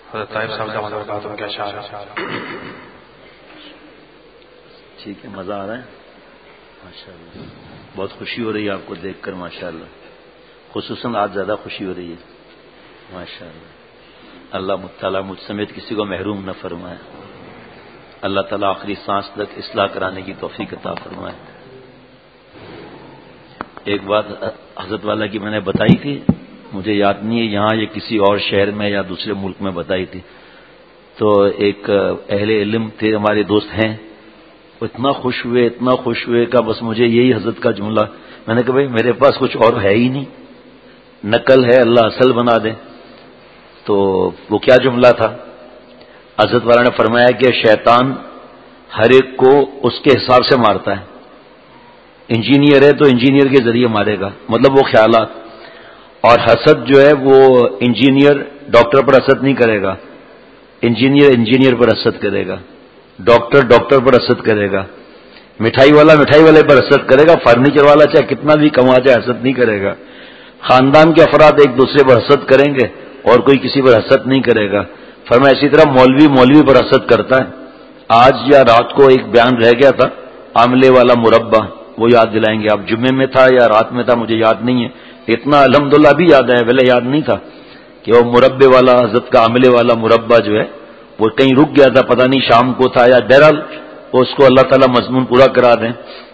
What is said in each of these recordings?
حضرت طیب صاحب دامت برکاتہ کے اشعار. ٹھیک ہے، مزہ آ رہا ہے ماشاءاللہ. بہت خوشی ہو رہی ہے آپ کو دیکھ کر ماشاءاللہ. خصوصاً آج زیادہ خوشی ہو رہی ہے ماشاءاللہ. اللہ تعالیٰ مجھ سمیت کسی کو محروم نہ فرمائے. اللہ تعالیٰ آخری سانس تک اصلاح کرانے کی توفیق عطا فرمائے. ایک بات حضرت والا کی میں نے بتائی تھی، مجھے یاد نہیں ہے یہاں یا کسی اور شہر میں یا دوسرے ملک میں بتائی تھی. تو ایک اہل علم تھے ہمارے دوست ہیں، وہ اتنا خوش ہوئے کہ بس مجھے یہی حضرت کا جملہ، میں نے کہا بھائی میرے پاس کچھ اور ہے ہی نہیں، نقل ہے اللہ اصل بنا دے. تو وہ کیا جملہ تھا؟ حضرت والا نے فرمایا کہ شیطان ہر ایک کو اس کے حساب سے مارتا ہے. انجینئر ہے تو انجینئر کے ذریعے مارے گا، مطلب وہ خیالات. اور حسد جو ہے وہ انجینئر ڈاکٹر پر حسد نہیں کرے گا، انجینئر پر حسد کرے گا، ڈاکٹر پر حسد کرے گا، مٹھائی والے پر حسد کرے گا، فرنیچر والا چاہے کتنا بھی کما جائے حسد نہیں کرے گا. خاندان کے افراد ایک دوسرے پر حسد کریں گے اور کوئی کسی پر حسد نہیں کرے گا. فرمایا اسی طرح مولوی پر حسد کرتا ہے. آج یا رات کو ایک بیان رہ گیا تھا، آملے والا مربع، وہ یاد دلائیں گے آپ. جمعے میں تھا یا رات میں تھا مجھے یاد نہیں ہے، اتنا الحمدللہ ابھی یاد ہے، پہلے یاد نہیں تھا کہ وہ مربے والا حضرت کا آملے والا مربع جو ہے وہ کہیں رک گیا تھا، پتہ نہیں شام کو تھا یا بہرحال وہ اس کو اللہ تعالیٰ مضمون پورا کرا دیں.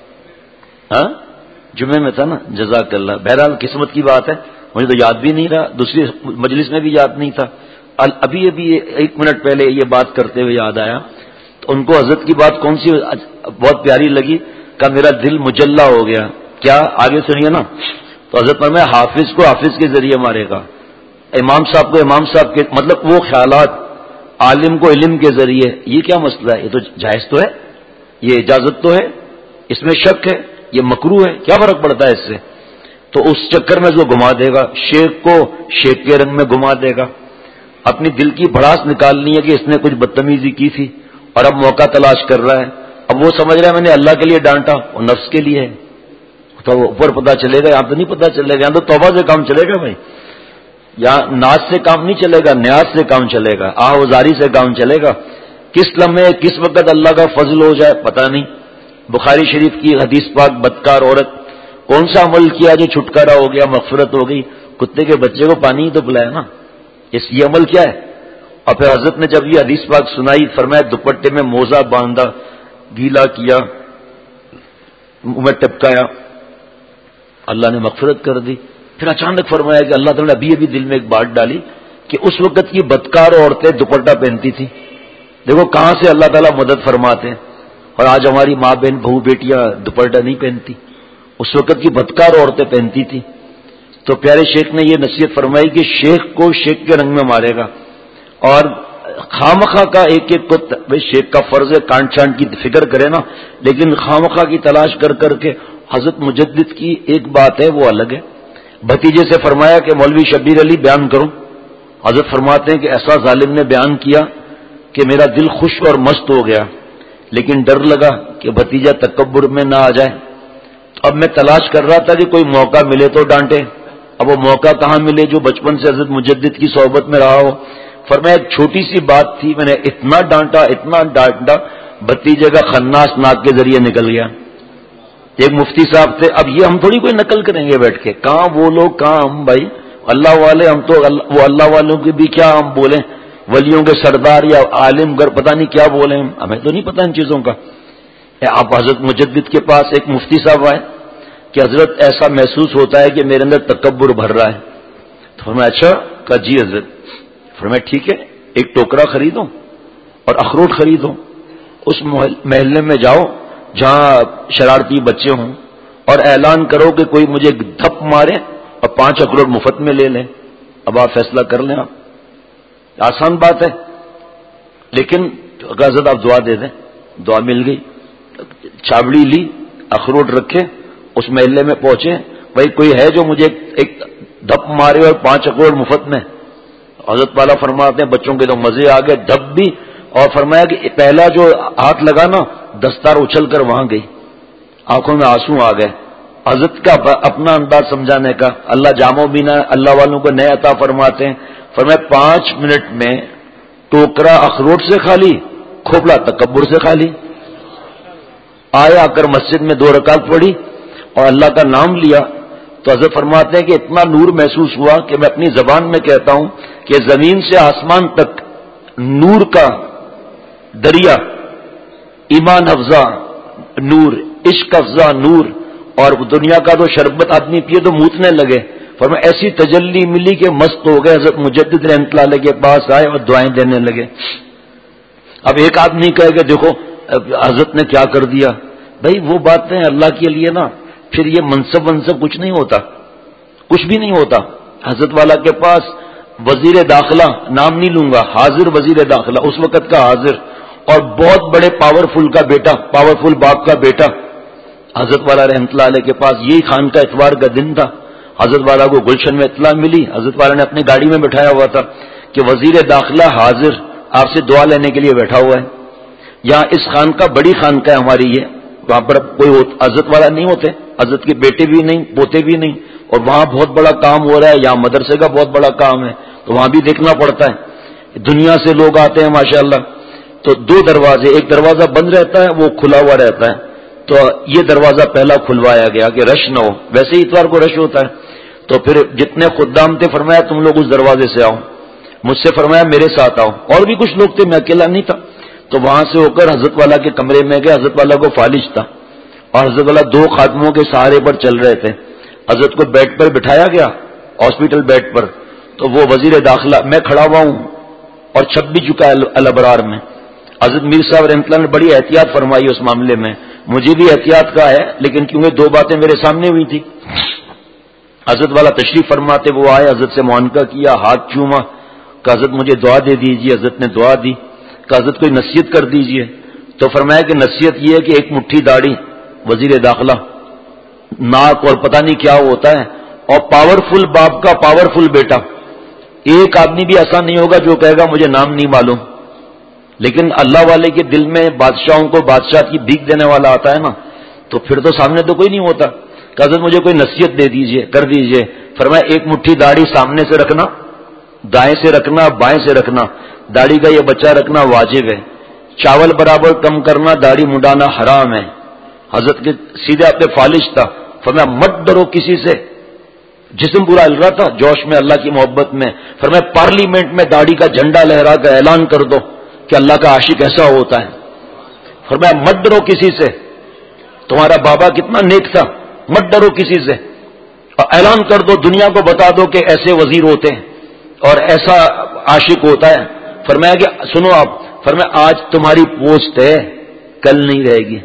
ہاں جمعے میں تھا نا، جزاک اللہ. بہرحال قسمت کی بات ہے، مجھے تو یاد بھی نہیں رہا، دوسری مجلس میں بھی یاد نہیں تھا. ابھی ایک منٹ پہلے یہ بات کرتے ہوئے یاد آیا. تو ان کو حضرت کی بات کون سی بہت پیاری لگی کہ میرا دل مجلہ ہو گیا. کیا؟ آگے سنیے نا. تو حضرت میں حافظ کو حافظ کے ذریعے مارے گا، امام صاحب کو امام صاحب کے، مطلب وہ خیالات، عالم کو علم کے ذریعے. یہ کیا مسئلہ ہے؟ یہ تو جائز تو ہے، یہ اجازت تو ہے، اس میں شک ہے، یہ مکروہ ہے، کیا فرق پڑتا ہے اس سے؟ تو اس چکر میں جو گھما دے گا، شیخ کو شیخ کے رنگ میں گھما دے گا. اپنی دل کی بھڑاس نکالنی ہے کہ اس نے کچھ بدتمیزی کی تھی اور اب موقع تلاش کر رہا ہے. اب وہ سمجھ رہا ہے میں نے اللہ کے لیے ڈانٹا، وہ نفس کے لیے ہے. تو اوپر پتہ چلے گا، یہاں تو نہیں پتہ چلے گا. یہاں تو توبہ سے کام چلے گا بھائی، یہاں ناز سے کام نہیں چلے گا، نیاز سے کام چلے گا، آہوزاری سے کام چلے گا. کس لمحے کس وقت اللہ کا فضل ہو جائے پتہ نہیں. بخاری شریف کی حدیث پاک، بدکار عورت کون سا عمل کیا جو چھٹکارا ہو گیا، مغفرت ہو گئی؟ کتے کے بچے کو پانی ہی تو پلایا نا. یہ عمل کیا ہے؟ اور پھر حضرت نے جب یہ حدیث پاک سنائی، فرمایا دوپٹے میں موزہ باندھا، گیلا کیا، منہ میں ٹپکایا، اللہ نے مغفرت کر دی. پھر اچانک فرمایا کہ اللہ تعالیٰ نے ابھی دل میں ایک بات ڈالی کہ اس وقت کی بدکار عورتیں دوپٹہ پہنتی تھیں. دیکھو کہاں سے اللہ تعالیٰ مدد فرماتے ہیں. اور آج ہماری ماں بہن بہو بیٹیاں دوپٹہ نہیں پہنتی، اس وقت کی بدکار عورتیں پہنتی تھی. تو پیارے شیخ نے یہ نصیحت فرمائی کہ شیخ کو شیخ کے رنگ میں مارے گا. اور خامخواہ کا ایک کو شیخ کا فرض ہے کانٹ چھانٹ کی فکر کرے نا، لیکن خامخواہ کی تلاش کر کے حضرت مجدد کی ایک بات ہے وہ الگ ہے. بھتیجے سے فرمایا کہ مولوی شبیر علی بیان کرو. حضرت فرماتے ہیں کہ ایسا ظالم نے بیان کیا کہ میرا دل خوش اور مست ہو گیا، لیکن ڈر لگا کہ بھتیجا تکبر میں نہ آ جائے. اب میں تلاش کر رہا تھا کہ کوئی موقع ملے تو ڈانٹے. اب وہ موقع کہاں ملے جو بچپن سے حضرت مجدد کی صحبت میں رہا ہو. فرمایا ایک چھوٹی سی بات تھی، میں نے اتنا ڈانٹا بھتیجے کا خناس ناک کے ذریعے نکل گیا. ایک مفتی صاحب تھے. اب یہ ہم تھوڑی کوئی نقل کریں گے بیٹھ کے، کہاں وہ لوگ کہاں ہم بھائی اللہ والے. ہم تو وہ اللہ والوں کی بھی کیا ہم بولیں، ولیوں کے سردار یا عالم گر پتہ نہیں کیا بولیں، ہمیں تو نہیں پتہ ان چیزوں کا. آپ حضرت مجدد کے پاس ایک مفتی صاحب آئے کہ حضرت ایسا محسوس ہوتا ہے کہ میرے اندر تکبر بھر رہا ہے. تو فرمایا اچھا؟ کہا جی حضرت. فرمایا ٹھیک ہے، ایک ٹوکرا خریدو اور اخروٹ خریدو، اس محلے میں جاؤ جہاں شرارتی بچے ہوں اور اعلان کرو کہ کوئی مجھے دھپ مارے اور 5 اخروٹ مفت میں لے لیں. اب آپ فیصلہ کر لیں. آپ آسان بات ہے، لیکن حضرت آپ دعا دے دیں. دعا مل گئی، چھابڑی لی، اخروٹ رکھے، اس محلے میں پہنچے. بھائی کوئی ہے جو مجھے ایک دھپ مارے اور 5 اخروٹ مفت میں؟ حضرت والا فرماتے ہیں بچوں کے تو مزے آ گئے، دھپ بھی. اور فرمایا کہ پہلا جو ہاتھ لگا نا دستار اچھل کر وہاں گئی، آنکھوں میں آنسو آ گئے. حضرت کا اپنا انداز سمجھانے کا. اللہ جامو بینا اللہ والوں کو نئے عطا فرماتے ہیں. فرمایا 5 منٹ میں ٹوکرا اخروٹ سے خالی، کھوپڑا تکبر سے خالی. آیا آ کر مسجد میں 2 رکعت پڑھی اور اللہ کا نام لیا تو حضرت فرماتے ہیں کہ اتنا نور محسوس ہوا کہ میں اپنی زبان میں کہتا ہوں کہ زمین سے آسمان تک نور کا دریا، ایمان افزا نور، عشق افزا نور، اور دنیا کا تو شربت آدمی پیے تو موتنے لگے. فرمایا ایسی تجلی ملی کہ مست ہو گئے. حضرت مجدد رحمۃ اللہ علیہ کے پاس آئے اور دعائیں دینے لگے. اب ایک آدمی کہے کہ دیکھو حضرت نے کیا کر دیا. بھائی وہ باتیں اللہ کے لیے نا، پھر یہ منصب کچھ نہیں ہوتا، کچھ بھی نہیں ہوتا. حضرت والا کے پاس وزیر داخلہ، نام نہیں لوں گا، حاضر وزیر داخلہ اس وقت کا حاضر، اور بہت بڑے پاورفل کا بیٹا، پاورفل باپ کا بیٹا حضرت والا رحمۃ اللہ علیہ کے پاس. یہی خان کا اتوار کا دن تھا. حضرت والا کو گلشن میں اطلاع ملی. حضرت والا نے اپنی گاڑی میں بٹھایا ہوا تھا کہ وزیر داخلہ حاضر آپ سے دعا لینے کے لیے بیٹھا ہوا ہے. یہاں اس خان کا بڑی خان کا ہے ہماری یہ، وہاں پر کوئی حضرت والا نہیں ہوتے، حضرت کے بیٹے بھی نہیں، پوتے بھی نہیں، اور وہاں بہت بڑا کام ہو رہا ہے. یہاں مدرسے کا بہت بڑا کام ہے تو وہاں بھی دیکھنا پڑتا ہے. دنیا سے لوگ آتے ہیں ماشاءاللہ. تو 2 دروازے، ایک دروازہ بند رہتا ہے وہ کھلا ہوا رہتا ہے، تو یہ دروازہ پہلا کھلوایا گیا کہ رش نہ ہو. ویسے ہی اتوار کو رش ہوتا ہے. تو پھر جتنے خدام تھے فرمایا تم لوگ اس دروازے سے آؤ. مجھ سے فرمایا میرے ساتھ آؤ. اور بھی کچھ لوگ تھے، میں اکیلا نہیں تھا. تو وہاں سے ہو کر حضرت والا کے کمرے میں گئے. حضرت والا کو فالج تھا اور حضرت والا 2 خادموں کے سہارے پر چل رہے تھے. حضرت کو بیڈ پر بٹھایا گیا، ہاسپٹل بیڈ پر. تو وہ وزیر داخلہ، میں کھڑا ہوا ہوں اور چھپ بھی چکا ہے الابرار میں. حضرت میر صاحب رحمۃ اللہ نے بڑی احتیاط فرمائی اس معاملے میں. مجھے بھی احتیاط کا ہے لیکن کیونکہ 2 باتیں میرے سامنے ہوئی تھی. حضرت والا تشریف فرماتے وہ آئے، حضرت سے معانقہ کیا، ہاتھ چوما کہ حضرت مجھے دعا دے دیجیے. حضرت نے دعا دی کہ حضرت کوئی نصیحت کر دیجیے. تو فرمایا کہ نصیحت یہ ہے کہ 1 مٹھی داڑھی، وزیر داخلہ، ناک اور پتہ نہیں کیا ہوتا ہے، اور پاورفل باپ کا پاورفل بیٹا. ایک آدمی بھی ایسا نہیں ہوگا جو کہے گا مجھے نام نہیں معلوم. لیکن اللہ والے کے دل میں بادشاہوں کو بادشاہ کی بھیک دینے والا آتا ہے نا، تو پھر تو سامنے تو کوئی نہیں ہوتا. کہ حضرت مجھے کوئی نصیحت دے دیجئے، کر دیجئے. فرمایا 1 مٹھی داڑھی سامنے سے رکھنا، دائیں سے رکھنا، بائیں سے رکھنا. داڑھی کا یہ بچہ رکھنا واجب ہے. چاول برابر کم کرنا، داڑھی منڈانا حرام ہے. حضرت کے سیدھے آپ پہ فالج تھا. فرمایا مت ڈرو کسی سے. جسم پورا ہل رہا تھا جوش میں، اللہ کی محبت میں. فرمایا پارلیمنٹ میں داڑھی کا جھنڈا لہرا کر اعلان کر دو کہ اللہ کا عاشق ایسا ہوتا ہے. فرمایا مت ڈرو کسی سے، تمہارا بابا کتنا نیک تھا، مت ڈرو کسی سے، اور اعلان کر دو، دنیا کو بتا دو کہ ایسے وزیر ہوتے ہیں اور ایسا عاشق ہوتا ہے. فرمایا کہ سنو آپ، فرمایا آج تمہاری پوسٹ ہے، کل نہیں رہے گی.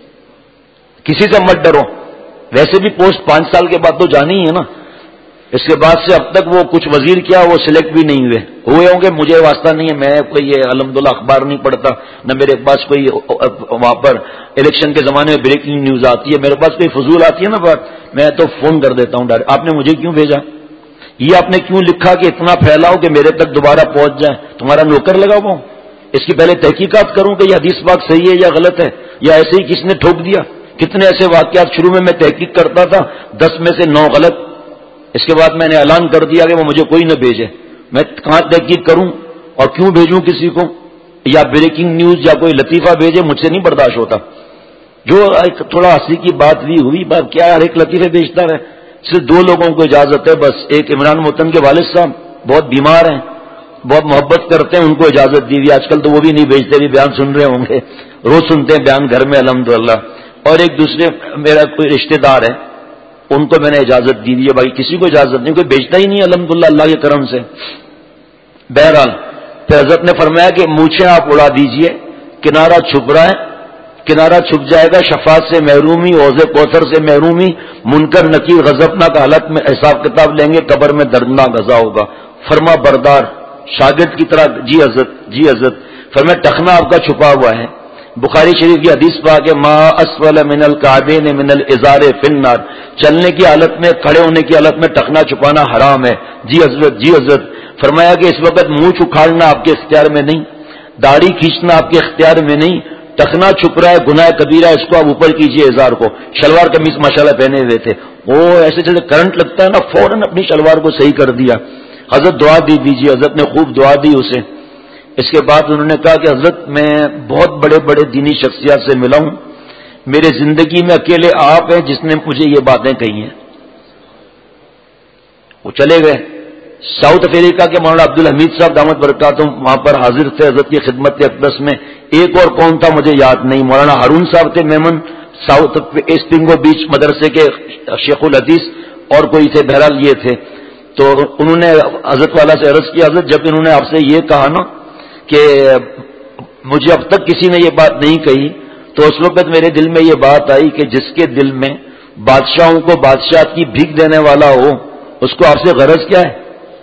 کسی سے مت ڈرو. ویسے بھی پوسٹ 5 سال کے بعد تو جانی ہے نا. اس کے بعد سے اب تک وہ کچھ وزیر کیا وہ سلیکٹ بھی نہیں ہوئے ہوں گے. مجھے واسطہ نہیں ہے، میں کوئی یہ الحمدللہ اخبار نہیں پڑھتا، نہ میرے پاس کوئی وہاں پر الیکشن کے زمانے میں بریکنگ نیوز آتی ہے. میرے پاس کوئی فضول آتی ہے نا بات، میں تو فون کر دیتا ہوں ڈائریکٹ. آپ نے مجھے کیوں بھیجا، یہ آپ نے کیوں لکھا کہ اتنا پھیلاؤ کہ میرے تک دوبارہ پہنچ جائے. تمہارا نوکر لگا ہوا ہوں. اس کی پہلے تحقیقات کروں کہ یہ حدیث پاک صحیح ہے یا غلط ہے، یا ایسے ہی کس نے ٹھوک دیا. کتنے ایسے واقعات شروع میں تحقیق کرتا تھا، 10 میں سے 9 غلط. اس کے بعد میں نے اعلان کر دیا کہ وہ مجھے کوئی نہ بھیجے. میں کہاں تحقیق کروں اور کیوں بھیجوں کسی کو، یا بریکنگ نیوز یا کوئی لطیفہ بھیجے، مجھ سے نہیں برداشت ہوتا. جو ایک تھوڑا ہنسی کی بات بھی ہوئی، بات کیا ہر ایک لطیفے بھیجتا رہے. صرف 2 لوگوں کو اجازت ہے بس. ایک عمران موتن کے والد صاحب بہت بیمار ہیں، بہت محبت کرتے ہیں، ان کو اجازت دی ہوئی. آج کل تو وہ بھی نہیں بھیجتے، بھی بیان سن رہے ہوں گے، روز سنتے ہیں بیان گھر میں الحمدللہ. اور ایک دوسرے میرا کوئی رشتہ دار ہے، ان کو میں نے اجازت دی ہے. باقی کسی کو اجازت نہیں، کوئی بیچتا ہی نہیں الحمدللہ اللہ کے کرم سے. بہرحال پھر حضرت نے فرمایا کہ مونچھیں آپ اڑا دیجئے، کنارہ چھپ رہا ہے، کنارہ چھپ جائے گا. شفاعت سے محرومی، حوض کوثر سے محرومی، منکر نکیر غضبناک حالت میں حساب کتاب لیں گے، قبر میں دردناک عذاب ہوگا. فرما بردار شاگرد کی طرح، جی حضرت جی حضرت. فرمایا ٹخنا آپ کا چھپا ہوا ہے. بخاری شریف کی حدیث پاک ہے ما اسفل من الکعبین من الازار فی النار. چلنے کی حالت میں، کھڑے ہونے کی حالت میں ٹخنا چھپانا حرام ہے. جی حضرت جی حضرت. فرمایا کہ اس وقت منہ اکھاڑنا آپ کے اختیار میں نہیں، داڑھی کھینچنا آپ کے اختیار میں نہیں. ٹخنا چھپ رہا ہے، گناہ کبیرہ، اس کو آپ اوپر کیجئے. ازار کو، شلوار قمیص ماشاءاللہ پہنے ہوئے تھے وہ، ایسے جیسے کرنٹ لگتا ہے نا، فوراً اپنی شلوار کو صحیح کر دیا. حضرت دعا دی دیجیے. حضرت نے خوب دعا دی اسے. اس کے بعد انہوں نے کہا کہ حضرت میں بہت بڑے بڑے دینی شخصیات سے ملا ہوں، میرے زندگی میں اکیلے آپ ہیں جس نے مجھے یہ باتیں کہی ہیں. وہ چلے گئے. ساؤتھ افریقہ کے مولانا عبدالحمید صاحب دامت برکاتہم وہاں پر حاضر تھے حضرت کی خدمت اقدس میں. ایک اور کون تھا مجھے یاد نہیں، مولانا ہارون صاحب تھے میمن ساؤتھ اسپنگو بیچ مدرسے کے شیخ الحدیث، اور کوئی تھے، بہرحال یہ تھے. تو انہوں نے حضرت والا سے عرض کیا حضرت جب انہوں نے آپ سے یہ کہا نا کہ مجھے اب تک کسی نے یہ بات نہیں کہی، تو اس وقت میرے دل میں یہ بات آئی کہ جس کے دل میں بادشاہوں کو بادشاہت کی بھیک دینے والا ہو اس کو آپ سے غرض کیا ہے؟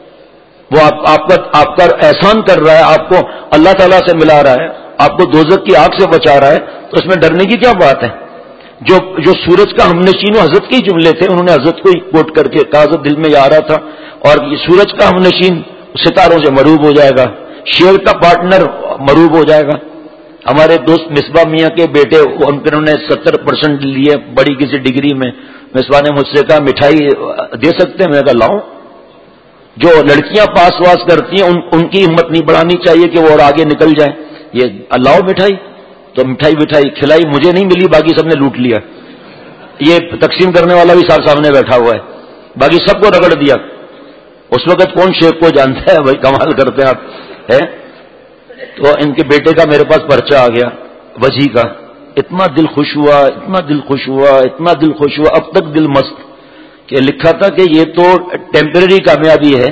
وہ آپ کا احسان کر رہا ہے، آپ کو اللہ تعالیٰ سے ملا رہا ہے، آپ کو دوزخ کی آگ سے بچا رہا ہے، تو اس میں ڈرنے کی کیا بات ہے؟ جو سورج کا ہم نشین حضرت کے جملے تھے، انہوں نے حضرت کو ہی کوٹ کر کے کہا حضرت دل میں یہ آ رہا تھا. اور یہ سورج کا ہم نشین ستاروں سے مروب ہو جائے گا، شیر کا پارٹنر مروب ہو جائے گا. ہمارے دوست مصباح میاں کے بیٹے انہوں نے 70% لیے بڑی کسی ڈگری میں. مصباح نے مجھ سے کہا مٹھائی دے سکتے ہیں؟ میں نے کہا لاؤ. جو لڑکیاں پاس واس کرتی ہیں ان کی ہمت نہیں بڑھانی چاہیے کہ وہ اور آگے نکل جائیں. یہ لاؤ مٹھائی. تو مٹھائی کھلائی، مجھے نہیں ملی، باقی سب نے لوٹ لیا. یہ تقسیم کرنے والا بھی صاحب سامنے بیٹھا ہوا ہے، باقی سب کو رگڑ دیا. اس وقت کون شیخ کو جانتا ہے بھائی، کمال کرتے ہیں آپ ہے. تو ان کے بیٹے کا میرے پاس پرچہ آ گیا وجی کا. اتنا دل خوش ہوا، اتنا دل خوش ہوا، اتنا دل خوش ہوا، اب تک دل مست کہ لکھا تھا کہ یہ تو ٹیمپریری کامیابی ہے،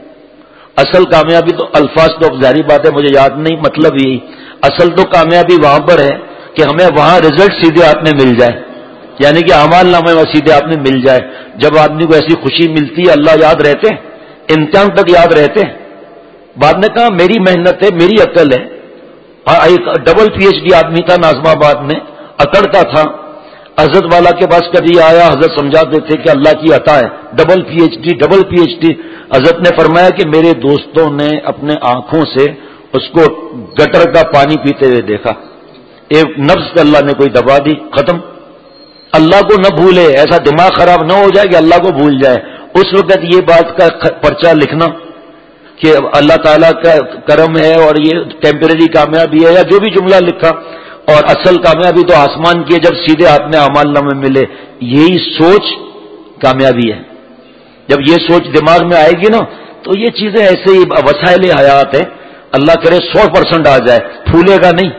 اصل کامیابی تو الفاظ تو اب ظاہری بات ہے مجھے یاد نہیں، مطلب یہی اصل تو کامیابی وہاں پر ہے کہ ہمیں وہاں رزلٹ سیدھے ہاتھ میں مل جائے، یعنی کہ اعمال نامے میں سیدھے ہاتھ میں مل جائے. جب آدمی کو ایسی خوشی ملتی ہے اللہ یاد رہتے ہیں، امتحان تک یاد رہتے ہیں. بعد میں کہا میری محنت ہے، میری عقل ہے. ایک ڈبل پی ایچ ڈی آدمی تھا ناظم آباد میں، اکڑتا تھا. حضرت والا کے پاس کبھی آیا، حضرت سمجھاتے تھے کہ اللہ کی عطا ہے، ڈبل پی ایچ ڈی. حضرت نے فرمایا کہ میرے دوستوں نے اپنے آنکھوں سے اس کو گٹر کا پانی پیتے ہوئے دیکھا. ایک نفس کا اللہ نے کوئی دبا دی، ختم. اللہ کو نہ بھولے، ایسا دماغ خراب نہ ہو جائے کہ اللہ کو بھول جائے. اس وقت یہ بات کا پرچہ لکھنا کہ اللہ تعالیٰ کا کرم ہے اور یہ ٹیمپریری کامیابی ہے، یا جو بھی جملہ لکھا، اور اصل کامیابی تو آسمان کی ہے جب سیدھے ہاتھ میں اعمال نامے ملے. یہی سوچ کامیابی ہے. جب یہ سوچ دماغ میں آئے گی نا تو یہ چیزیں ایسے ہی وسائل حیات ہے. اللہ کرے 100% آ جائے، پھولے گا نہیں،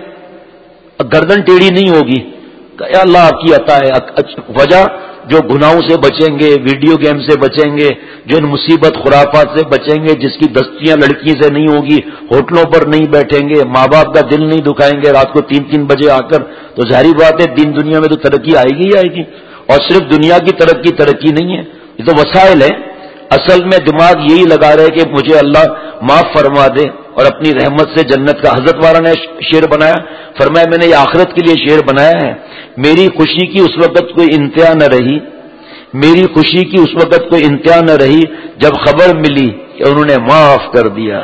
گردن ٹیڑھی نہیں ہوگی. کہ اللہ آپ کی عطا ہے. وجہ جو گناہوں سے بچیں گے، ویڈیو گیم سے بچیں گے، جو ان مصیبت خرافات سے بچیں گے، جس کی دستیاں لڑکی سے نہیں ہوگی، ہوٹلوں پر نہیں بیٹھیں گے، ماں باپ کا دل نہیں دکھائیں گے رات کو 3 بجے آ کر، تو ظاہری بات ہے دین دنیا میں تو ترقی آئے گی ہی آئے گی. اور صرف دنیا کی ترقی نہیں ہے، یہ تو وسائل ہے. اصل میں دماغ یہی لگا رہے کہ مجھے اللہ معاف فرما دے اور اپنی رحمت سے جنت کا. حضرت والا نے شعر بنایا، فرمایا میں نے یہ آخرت کے لیے شعر بنایا ہے. میری خوشی کی اس وقت کوئی انتہا نہ رہی، میری خوشی کی اس وقت کوئی انتہا نہ رہی جب خبر ملی کہ انہوں نے معاف کر دیا.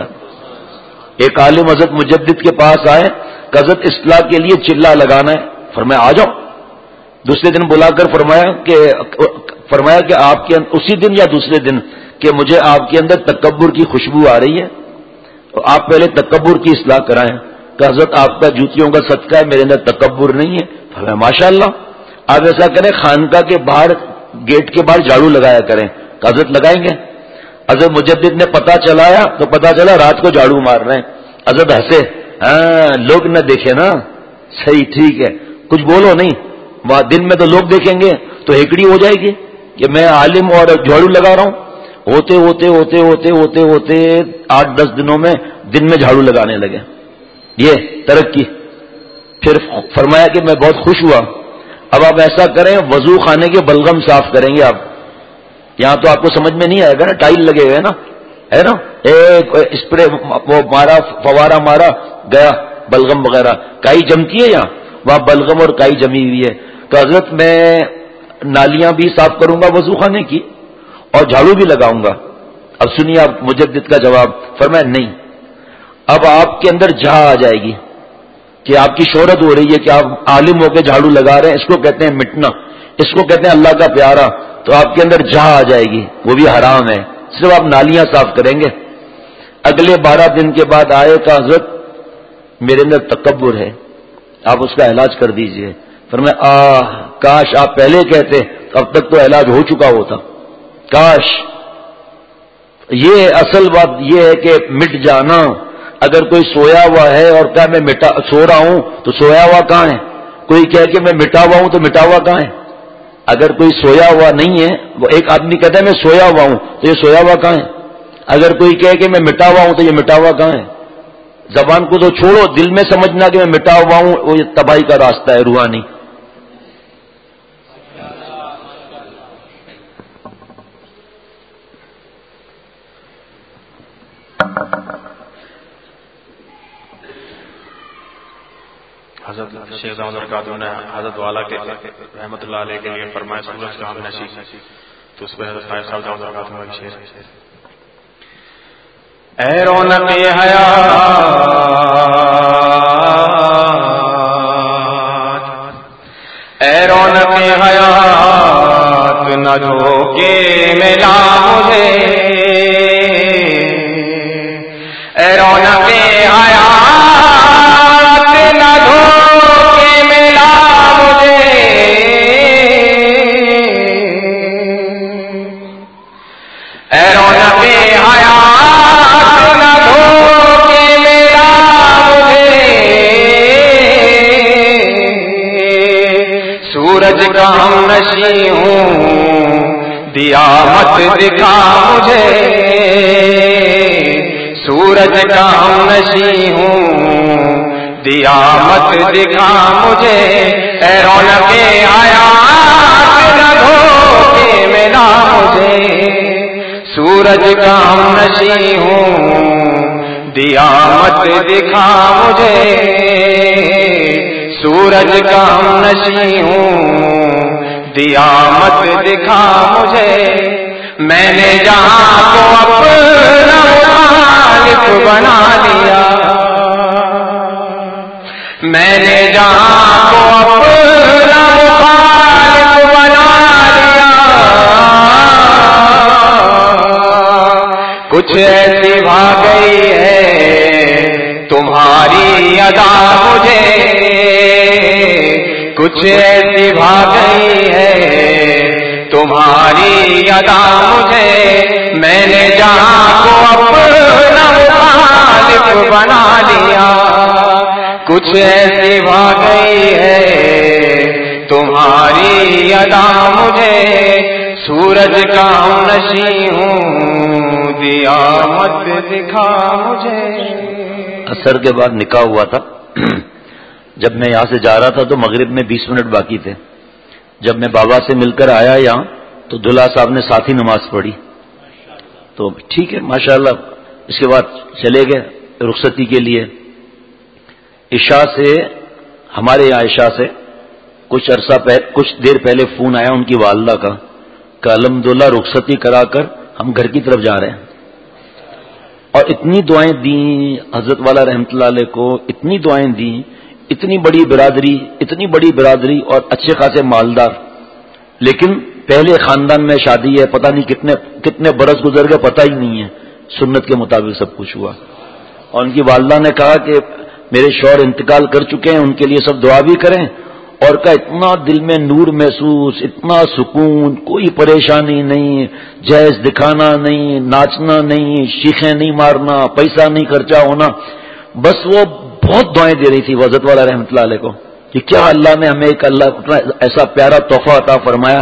ایک عالم حضرت مجدد کے پاس آئے کہ حضرت اصلاح کے لیے چلا لگانا ہے. فرمایا آ جاؤ. دوسرے دن بلا کر فرمایا کہ آپ کے اسی دن یا دوسرے دن کہ مجھے آپ کے اندر تکبر کی خوشبو آ رہی ہے، آپ پہلے تکبر کی اصلاح کرائیں. کہ حضرت آپ کا جوتیوں کا صدقہ ہے، میرے اندر تکبر نہیں ہے. فرمایا ماشاء اللہ. آپ ایسا کریں خانقاہ کے باہر گیٹ کے باہر جھاڑو لگایا کریں. کہ حضرت لگائیں گے. حضرت مجدد نے پتہ چلایا تو پتہ چلا رات کو جھاڑو مار رہے ہیں. حضرت ہنسے، ہاں لوگ نہ دیکھے نا، صحیح ٹھیک ہے، کچھ بولو نہیں. دن میں تو لوگ دیکھیں گے تو ہیکڑی ہو جائے گی کہ میں عالم اور جھاڑو لگا رہا ہوں. ہوتے ہوتے ہوتے ہوتے ہوتے ہوتے 8-10 دنوں میں دن میں جھاڑو لگانے لگے. یہ ترقی. پھر فرمایا کہ میں بہت خوش ہوا. اب آپ ایسا کریں وضو خانے کے بلغم صاف کریں گے آپ. یہاں تو آپ کو سمجھ میں نہیں آئے گا نا، ٹائل لگے ہوئے نا، ہے نا، ایک اسپرے وہ مارا، فوارہ مارا گیا، بلغم وغیرہ. کائی جمتی ہے یہاں، وہاں بلغم اور کائی جمی ہوئی ہے. تو حضرت میں نالیاں بھی صاف کروں گا وضو خانے کی اور جھاڑو بھی لگاؤں گا. اب سنیے آپ مجدد کا جواب. فرمایا نہیں، اب آپ کے اندر جھا آ جائے گی کہ آپ کی شہرت ہو رہی ہے کہ آپ عالم ہو کے جھاڑو لگا رہے ہیں. اس کو کہتے ہیں مٹنا، اس کو کہتے ہیں اللہ کا پیارا. تو آپ کے اندر جھا آ جائے گی، وہ بھی حرام ہے. صرف آپ نالیاں صاف کریں گے. اگلے 12 دن کے بعد آئے کہ حضرت میرے اندر تکبر ہے، آپ اس کا علاج کر دیجئے۔ فرمایا کاش آپ پہلے کہتے، اب تک تو علاج ہو چکا ہوتا، کاش۔ یہ اصل بات یہ ہے کہ مٹ جانا۔ اگر کوئی سویا ہوا ہے اور کہا میں سو رہا ہوں تو سویا ہوا کہاں ہے؟ کوئی کہے کہ میں مٹا ہوا ہوں تو مٹا ہوا کہاں ہے؟ اگر کوئی سویا ہوا نہیں ہے، وہ ایک آدمی کہتا ہے میں سویا ہوا ہوں تو یہ سویا ہوا کہاں ہے؟ اگر کوئی کہے کہ میں مٹا ہوا ہوں تو یہ مٹا ہوا کہاں ہے؟ زبان کو تو چھوڑو، دل میں سمجھنا کہ میں مٹا ہوا ہوں، وہ یہ تباہی کا راستہ ہے روحانی۔ حضرت شیخ دامت برکاتہ نے حضرت والا کے رحمت اللہ علیہ کے لیے فرمایا سورج کا ہم نشی، تو اس پہ حضرت صاحب دامت برکاتہ کا ایک شعر ہے، اے رونق حیات، اے رونق حیات نہ دھوکے ملا مجھے، اے رونق حیات نہ دھوکے ملا مجھے، اے رونق حیات نہ دھوکے ملا مجھے، سورج کا ہم نشیں ہوں دیا مت دکھا مجھے، سورج کا ہم نشیں ہوں دیا مت دکھا مجھے، اے رونق حیات نہ دھوکے ملا مجھے، سورج کا ہم نشیں ہوں دیا مت دکھا مجھے، سورج کا ہم نشیں ہوں دیا مت دکھا مجھے، میں نے جہاں کو اپنا مخالف بنا لیا، میں نے جہاں کو اپنا مخالف بنا لیا، کچھ ایسی بھاگ گئی ہے تمہاری ادا مجھے، کچھ ایسی بھاگ گئی ہے تمہاری ادا مجھے، میں نے جہاں کو اپنا مخالف بنا لیا، کچھ ایسی بھاگ گئی ہے تمہاری ادا مجھے، سورج کا ہم نشیں ہوں دیا مت دکھا مجھے۔ اثر کے بعد نکاح ہوا تھا، جب میں یہاں سے جا رہا تھا تو مغرب میں 20 منٹ باقی تھے، جب میں بابا سے مل کر آیا یہاں تو دلہا صاحب نے ساتھی نماز پڑھی، تو ٹھیک ہے ماشاءاللہ، اس کے بعد چلے گئے رخصتی کے لیے۔ عشاء سے ہمارے یہاں عشاء سے کچھ دیر پہلے فون آیا ان کی والدہ کا کہ الحمدللہ رخصتی کرا کر ہم گھر کی طرف جا رہے ہیں، اور اتنی دعائیں دیں حضرت والا رحمت اللہ علیہ کو، اتنی دعائیں دیں، اتنی بڑی برادری اور اچھے خاصے مالدار، لیکن پہلے خاندان میں شادی ہے، پتہ نہیں کتنے برس گزر گئے، پتہ ہی نہیں ہے، سنت کے مطابق سب کچھ ہوا۔ اور ان کی والدہ نے کہا کہ میرے شوہر انتقال کر چکے ہیں، ان کے لیے سب دعا بھی کریں، اور کا اتنا دل میں نور محسوس، اتنا سکون، کوئی پریشانی نہیں، جہیز دکھانا نہیں، ناچنا نہیں، شیخیں نہیں مارنا، پیسہ نہیں خرچہ ہونا، بس وہ بہت دعائیں دے رہی تھی حضرت والا رحمت اللہ علیہ کو کہ کیا اللہ نے ہمیں ایک ایسا پیارا تحفہ عطا فرمایا،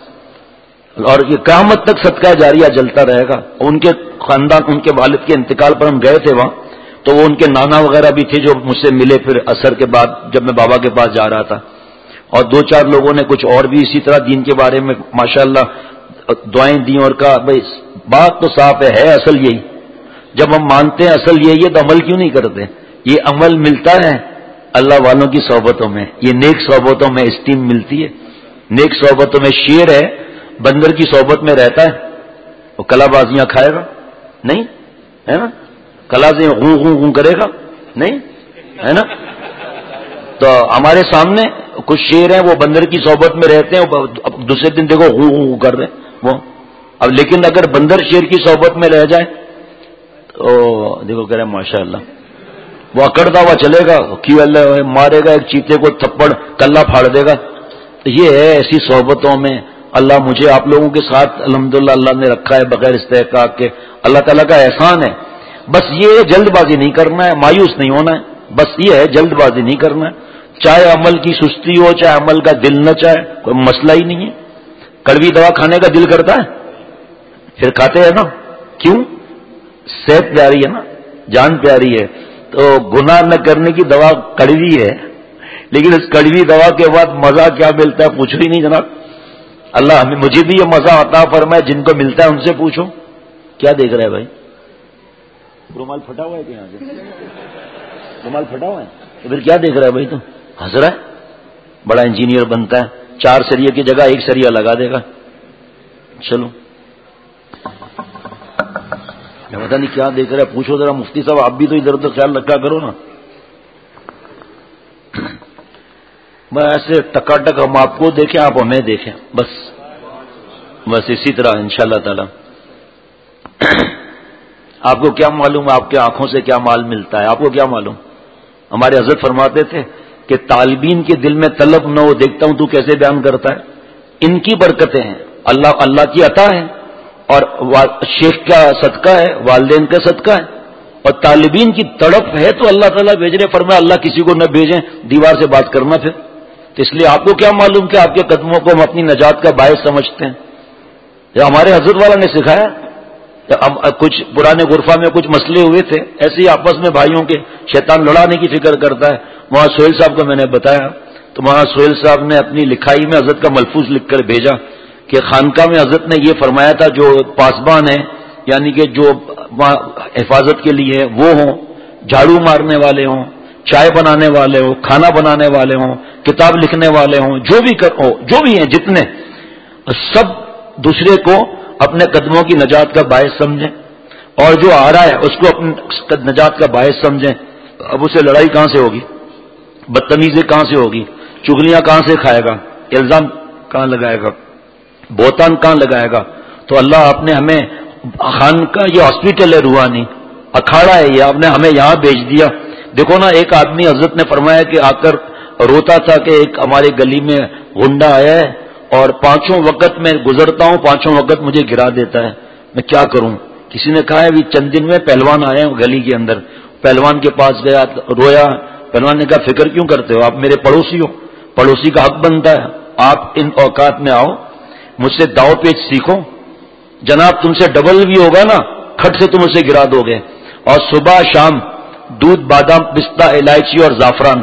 اور یہ قیامت تک صدقہ جاریہ جلتا رہے گا۔ ان کے خاندان، ان کے والد کے انتقال پر ہم گئے تھے وہاں، تو وہ ان کے نانا وغیرہ بھی تھے جو مجھ سے ملے پھر عصر کے بعد جب میں بابا کے پاس جا رہا تھا، اور 2-4 لوگوں نے کچھ اور بھی اسی طرح دین کے بارے میں ماشاءاللہ دعائیں دیں، اور کہا بھائی بات تو صاف ہے اصل یہی، جب ہم مانتے ہیں اصل یہی ہے تو عمل کیوں نہیں کرتے؟ یہ عمل ملتا ہے اللہ والوں کی صحبتوں میں، یہ نیک صحبتوں میں اسٹیم ملتی ہے، نیک صحبتوں میں شیر ہے، بندر کی صحبت میں رہتا ہے وہ کلا بازیاں کھائے گا نہیں، ہے نا، کلا سے غوں غوں غوں کرے گا نہیں، ہے نا۔ تو ہمارے سامنے کچھ شیر ہیں وہ بندر کی صحبت میں رہتے ہیں، اب دوسرے دن دیکھو غوں غوں کر رہے ہیں وہ، اب لیکن اگر بندر شیر کی صحبت میں رہ جائے تو دیکھو کہہ رہے ہیں ماشاء اللہ، وہ اکڑتا ہوا چلے گا، کیوں اللہ مارے گا، ایک چیتے کو تھپڑ کلہ پھاڑ دے گا. تو یہ ہے ایسی صحبتوں میں اللہ مجھے آپ لوگوں کے ساتھ الحمدللہ اللہ نے رکھا ہے بغیر استحقاق کے. اللہ تعالیٰ کا احسان ہے. بس یہ جلد بازی نہیں کرنا ہے، مایوس نہیں ہونا ہے. بس یہ ہے جلد بازی نہیں کرنا ہے. چاہے عمل کی سستی ہو، چاہے عمل کا دل نہ چاہے، کوئی مسئلہ ہی نہیں ہے. کڑوی دوا کھانے کا دل کرتا ہے، پھر کھاتے ہیں نا. کیوں؟ صحت پیاری ہے نا، جان پیاری ہے. تو گناہ نہ کرنے کی دوا کڑوی ہے، لیکن اس کڑوی دوا کے بعد مزہ کیا ملتا ہے پوچھو ہی نہیں جناب. اللہ ہمیں مجھے بھی یہ مزہ عطا فرمائے، جن کو ملتا ہے ان سے پوچھو. کیا دیکھ رہا ہے بھائی؟ رومال پھٹا ہوا ہے کہ یہاں سے رومال پھٹا ہوا ہے تو پھر کیا دیکھ رہا ہے بھائی؟ تو ہنس رہا ہے. بڑا انجینئر بنتا ہے، 4 سریے کی جگہ 1 سریا لگا دے گا. چلو میں پتا نہیں کیا دیکھ رہا ہے، پوچھو ذرا مفتی صاحب، آپ بھی تو ادھر ادھر خیال رکھا کرو نا. میں ایسے ٹکاٹک ہم آپ کو دیکھیں، آپ ہمیں دیکھیں، بس اسی طرح انشاءاللہ تعالی. آپ کو کیا معلوم آپ کے آنکھوں سے کیا مال ملتا ہے؟ آپ کو کیا معلوم؟ ہمارے حضرت فرماتے تھے کہ طالبین کے دل میں طلب نہ ہو، دیکھتا ہوں تو کیسے بیان کرتا ہے. ان کی برکتیں ہیں، اللہ کی عطا ہے، اور شیخ کا صدقہ ہے، والدین کا صدقہ ہے، اور طالبین کی تڑپ ہے تو اللہ تعالیٰ بھیج رہے. فرمایا اللہ کسی کو نہ بھیجیں دیوار سے بات کرنا. پھر تو اس لیے آپ کو کیا معلوم کہ آپ کے قدموں کو ہم اپنی نجات کا باعث سمجھتے ہیں. یہ ہمارے حضرت والا نے سکھایا. کچھ پرانے غرفہ میں کچھ مسئلے ہوئے تھے ایسے ہی آپس میں بھائیوں کے، شیطان لڑانے کی فکر کرتا ہے. وہاں سہیل صاحب کو میں نے بتایا تو وہاں سہیل صاحب نے اپنی لکھائی میں حضرت کا ملفوظ لکھ کر بھیجا کہ خانقاہ میں حضرت نے یہ فرمایا تھا جو پاسبان ہیں، یعنی کہ جو حفاظت کے لیے وہ ہوں، جھاڑو مارنے والے ہوں، چائے بنانے والے ہوں، کھانا بنانے والے ہوں، کتاب لکھنے والے ہوں، جو بھی ہیں جتنے، سب دوسرے کو اپنے قدموں کی نجات کا باعث سمجھیں، اور جو آ رہا ہے اس کو اپنی نجات کا باعث سمجھیں. اب اسے لڑائی کہاں سے ہوگی، بدتمیزی کہاں سے ہوگی، چغلیاں کہاں سے کھائے گا، الزام کہاں لگائے گا، بہتان کہاں لگائے گا. تو اللہ آپ نے ہمیں خان کا یہ ہاسپٹل ہے، روحانی اکھاڑا ہے، یہ آپ نے ہمیں یہاں بھیج دیا. دیکھو نا، ایک آدمی حضرت نے فرمایا کہ آ کر روتا تھا کہ ایک ہماری گلی میں غنڈہ آیا ہے اور 5 وقت میں گزرتا ہوں، 5 وقت مجھے گرا دیتا ہے، میں کیا کروں. کسی نے کہا ہے ابھی چند دن میں پہلوان آئے ہیں گلی کے اندر. پہلوان کے پاس گیا، رویا. پہلوان نے کہا فکر کیوں کرتے ہو، آپ میرے پڑوسی ہو، پڑوسی کا حق بنتا ہے، آپ ان اوقات میں آؤ، مجھ سے داؤ پیچ سیکھو. جناب تم سے ڈبل بھی ہوگا نا، کھٹ سے تم اسے گرا دو گے. اور صبح شام دودھ، بادام، پستہ، الائچی اور زعفران،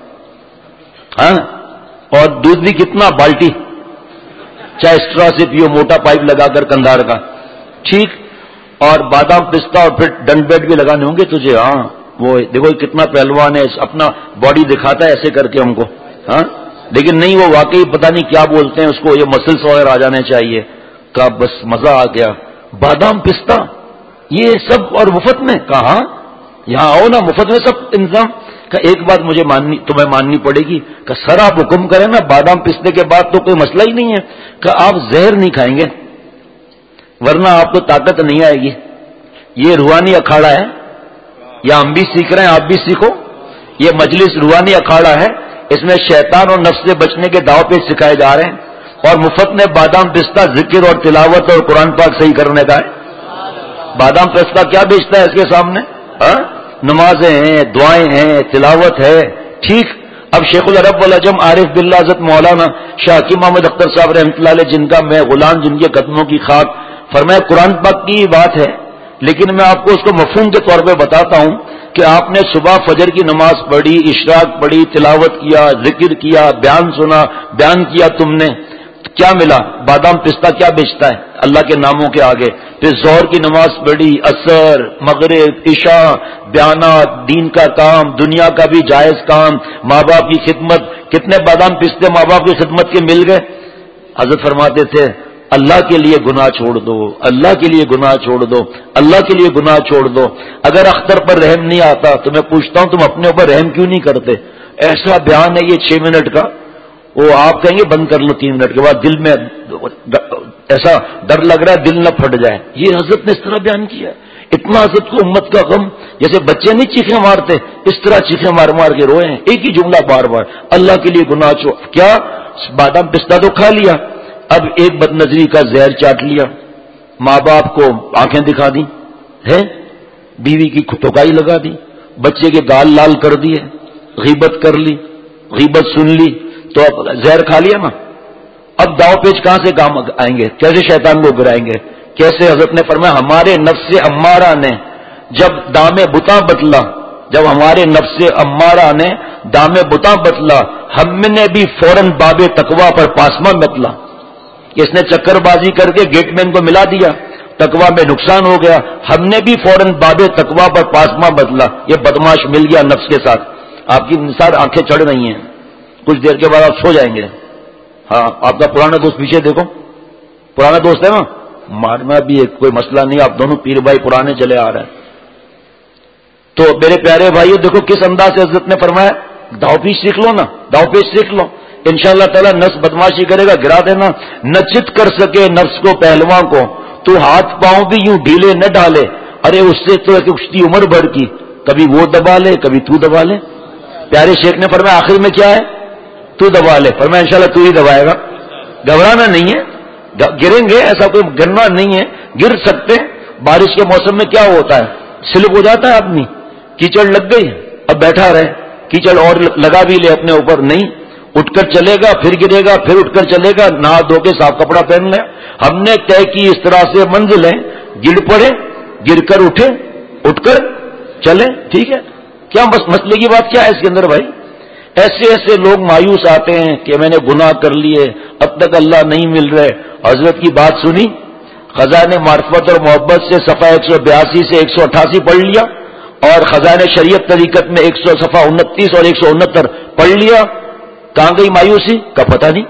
ہاں، اور دودھ بھی کتنا، بالٹی، چاہے اسٹرا سے پیو، موٹا پائپ لگا کر کندھار کا، ٹھیک. اور بادام، پستہ، اور پھر ڈنڈ بیٹ بھی لگانے ہوں گے تجھے. ہاں وہ دیکھو کتنا پہلوان ہے، اپنا باڈی دکھاتا ہے ایسے کر کے ہم کو. ہاں لیکن نہیں، وہ واقعی پتہ نہیں کیا بولتے ہیں اس کو، یہ مسلس وغیرہ آ جانے چاہیے. کا بس مزہ آ گیا. بادام، پستہ یہ سب اور مفت میں. کہاں، یہاں آؤ نا، مفت میں سب انتظام. کہ ایک بات مجھے تمہیں ماننی پڑے گی کہ سر آپ حکم کریں نا، بادام پستے کے بعد تو کوئی مسئلہ ہی نہیں ہے کہ آپ زہر نہیں کھائیں گے، ورنہ آپ کو طاقت نہیں آئے گی. یہ روحانی اکھاڑا ہے، یا ہم بھی سیکھ رہے ہیں آپ بھی سیکھو. یہ مجلس روحانی اکھاڑا ہے، اس میں شیطان اور نفس سے بچنے کے داؤ پیچ سکھائے جا رہے ہیں، اور مفت میں بادام پستہ ذکر اور تلاوت اور قرآن پاک صحیح کرنے کا ہے. بادام پستہ کیا بیچتا ہے اس کے سامنے؟ ہاں، نمازیں ہیں، دعائیں ہیں، تلاوت ہے، ٹھیک. اب شیخ العرب والعجم عارف باللہ حضرت مولانا شاہ حکیم محمد اختر صاحب رحمۃ اللہ علیہ، جن کا میں غلام، جن کے قدموں کی خاک، فرمایا قرآن پاک کی بات ہے، لیکن میں آپ کو اس کو مفہوم کے طور پہ بتاتا ہوں کہ آپ نے صبح فجر کی نماز پڑھی، اشراق پڑھی، تلاوت کیا، ذکر کیا، بیان سنا، بیان کیا تم نے، کیا ملا؟ بادام پستہ کیا بیچتا ہے اللہ کے ناموں کے آگے. پھر ظہر کی نماز پڑھی، عصر، مغرب، عشاء، بیانات، دین کا کام، دنیا کا بھی جائز کام، ماں باپ کی خدمت. کتنے بادام پستے ماں باپ کی خدمت کے مل گئے. حضرت فرماتے تھے اللہ کے لیے گناہ چھوڑ دو، اللہ کے لیے گناہ چھوڑ دو، اللہ کے لیے گناہ چھوڑ دو. اگر اختر پر رحم نہیں آتا تو میں پوچھتا ہوں تم اپنے اوپر رحم کیوں نہیں کرتے؟ ایسا بیان ہے یہ 6 منٹ کا، وہ آپ کہیں گے بند کر لو 3 منٹ کے بعد، دل میں ایسا ڈر لگ رہا ہے دل نہ پھٹ جائے. یہ حضرت نے اس طرح بیان کیا. اتنا حضرت کو امت کا غم، جیسے بچے نہیں چیخیں مارتے اس طرح چیخیں مار مار کے روئے ہیں، ایک ہی جملہ بار بار، اللہ کے لیے گناہ چھوڑ. کیا بادام پستہ تو کھا لیا، اب ایک بد نظری کا زہر چاٹ لیا، ماں باپ کو آنکھیں دکھا دی ہے، بیوی کی ٹھکائی لگا دی، بچے کے گال لال کر دیے، غیبت کر لی، غیبت سن لی، تو اب زہر کھا لیا نا. اب داؤ پیچ کہاں سے کام آئیں گے؟ کیسے شیطان کو گرائیں گے؟ کیسے حضرت نے فرمایا ہمارے نفس امارہ نے جب دام بتا بتلا، جب ہمارے نفس امارہ نے دام بتا بتلا، ہم نے بھی فوراً باب تقوی پر پاسما بتلا. اس نے چکر بازی کر کے گیٹ مین کو ملا دیا، تقوی میں نقصان ہو گیا، ہم نے بھی فوراً باب تقوی پر پاسما بدلا. یہ بدماش مل گیا نفس کے ساتھ. آپ کی نثار آنکھیں چڑھ رہی ہیں، کچھ دیر کے بعد آپ سو جائیں گے. ہاں آپ کا پرانا دوست پیچھے دیکھو، پرانا دوست ہے نا، مارنا بھی ایک کوئی مسئلہ نہیں، آپ دونوں پیر بھائی پرانے چلے آ رہے ہیں. تو میرے پیارے بھائیو دیکھو کس انداز سے حضرت نے فرمایا داؤ پیچ سیکھ لو نا، داؤ پیچ سیکھ لو، انشاءاللہ تعالیٰ نفس بدماشی کرے گا گرا دینا. نہ چت کر سکے نفس کو پہلواں کو، تو ہاتھ پاؤں بھی یوں ڈھیلے نہ ڈالے، ارے اس سے تو کشتی عمر بھر کی، کبھی وہ دبا لے کبھی تو دبا لے. پیارے شیخ نے فرمایا آخر میں کیا ہے؟ تو دبا لے. فرمایا انشاءاللہ تو ہی دبائے گا، گھبرانا نہیں ہے، گریں گے، ایسا کوئی گرنا نہیں ہے، گر سکتے. بارش کے موسم میں کیا ہوتا ہے؟ سلپ ہو جاتا ہے آدمی، کیچڑ لگ گئی اب بیٹھا رہے، کیچڑ اور لگا بھی لے اپنے اوپر، نہیں، اٹھ کر چلے گا پھر گرے گا، پھر اٹھ کر چلے گا، نہا دھو کے صاف کپڑا پہن لے. ہم نے طے کی اس طرح سے منزلیں، گر پڑے گر کر اٹھے، اٹھ کر چلے. ٹھیک ہے، کیا مسئلے کی بات کیا ہے اس کے اندر بھائی؟ ایسے ایسے لوگ مایوس آتے ہیں کہ میں نے گناہ کر لیے، اب تک اللہ نہیں مل رہے. حضرت کی بات سنی، خزانہ معرفت اور محبت سے صفحہ 182 سے 188 پڑھ لیا، اور خزانہ شریعت طریقت میں 100 صفحہ 29 اور 169 پڑھ لیا. کہاں گئی مایوسی کا پتہ نہیں،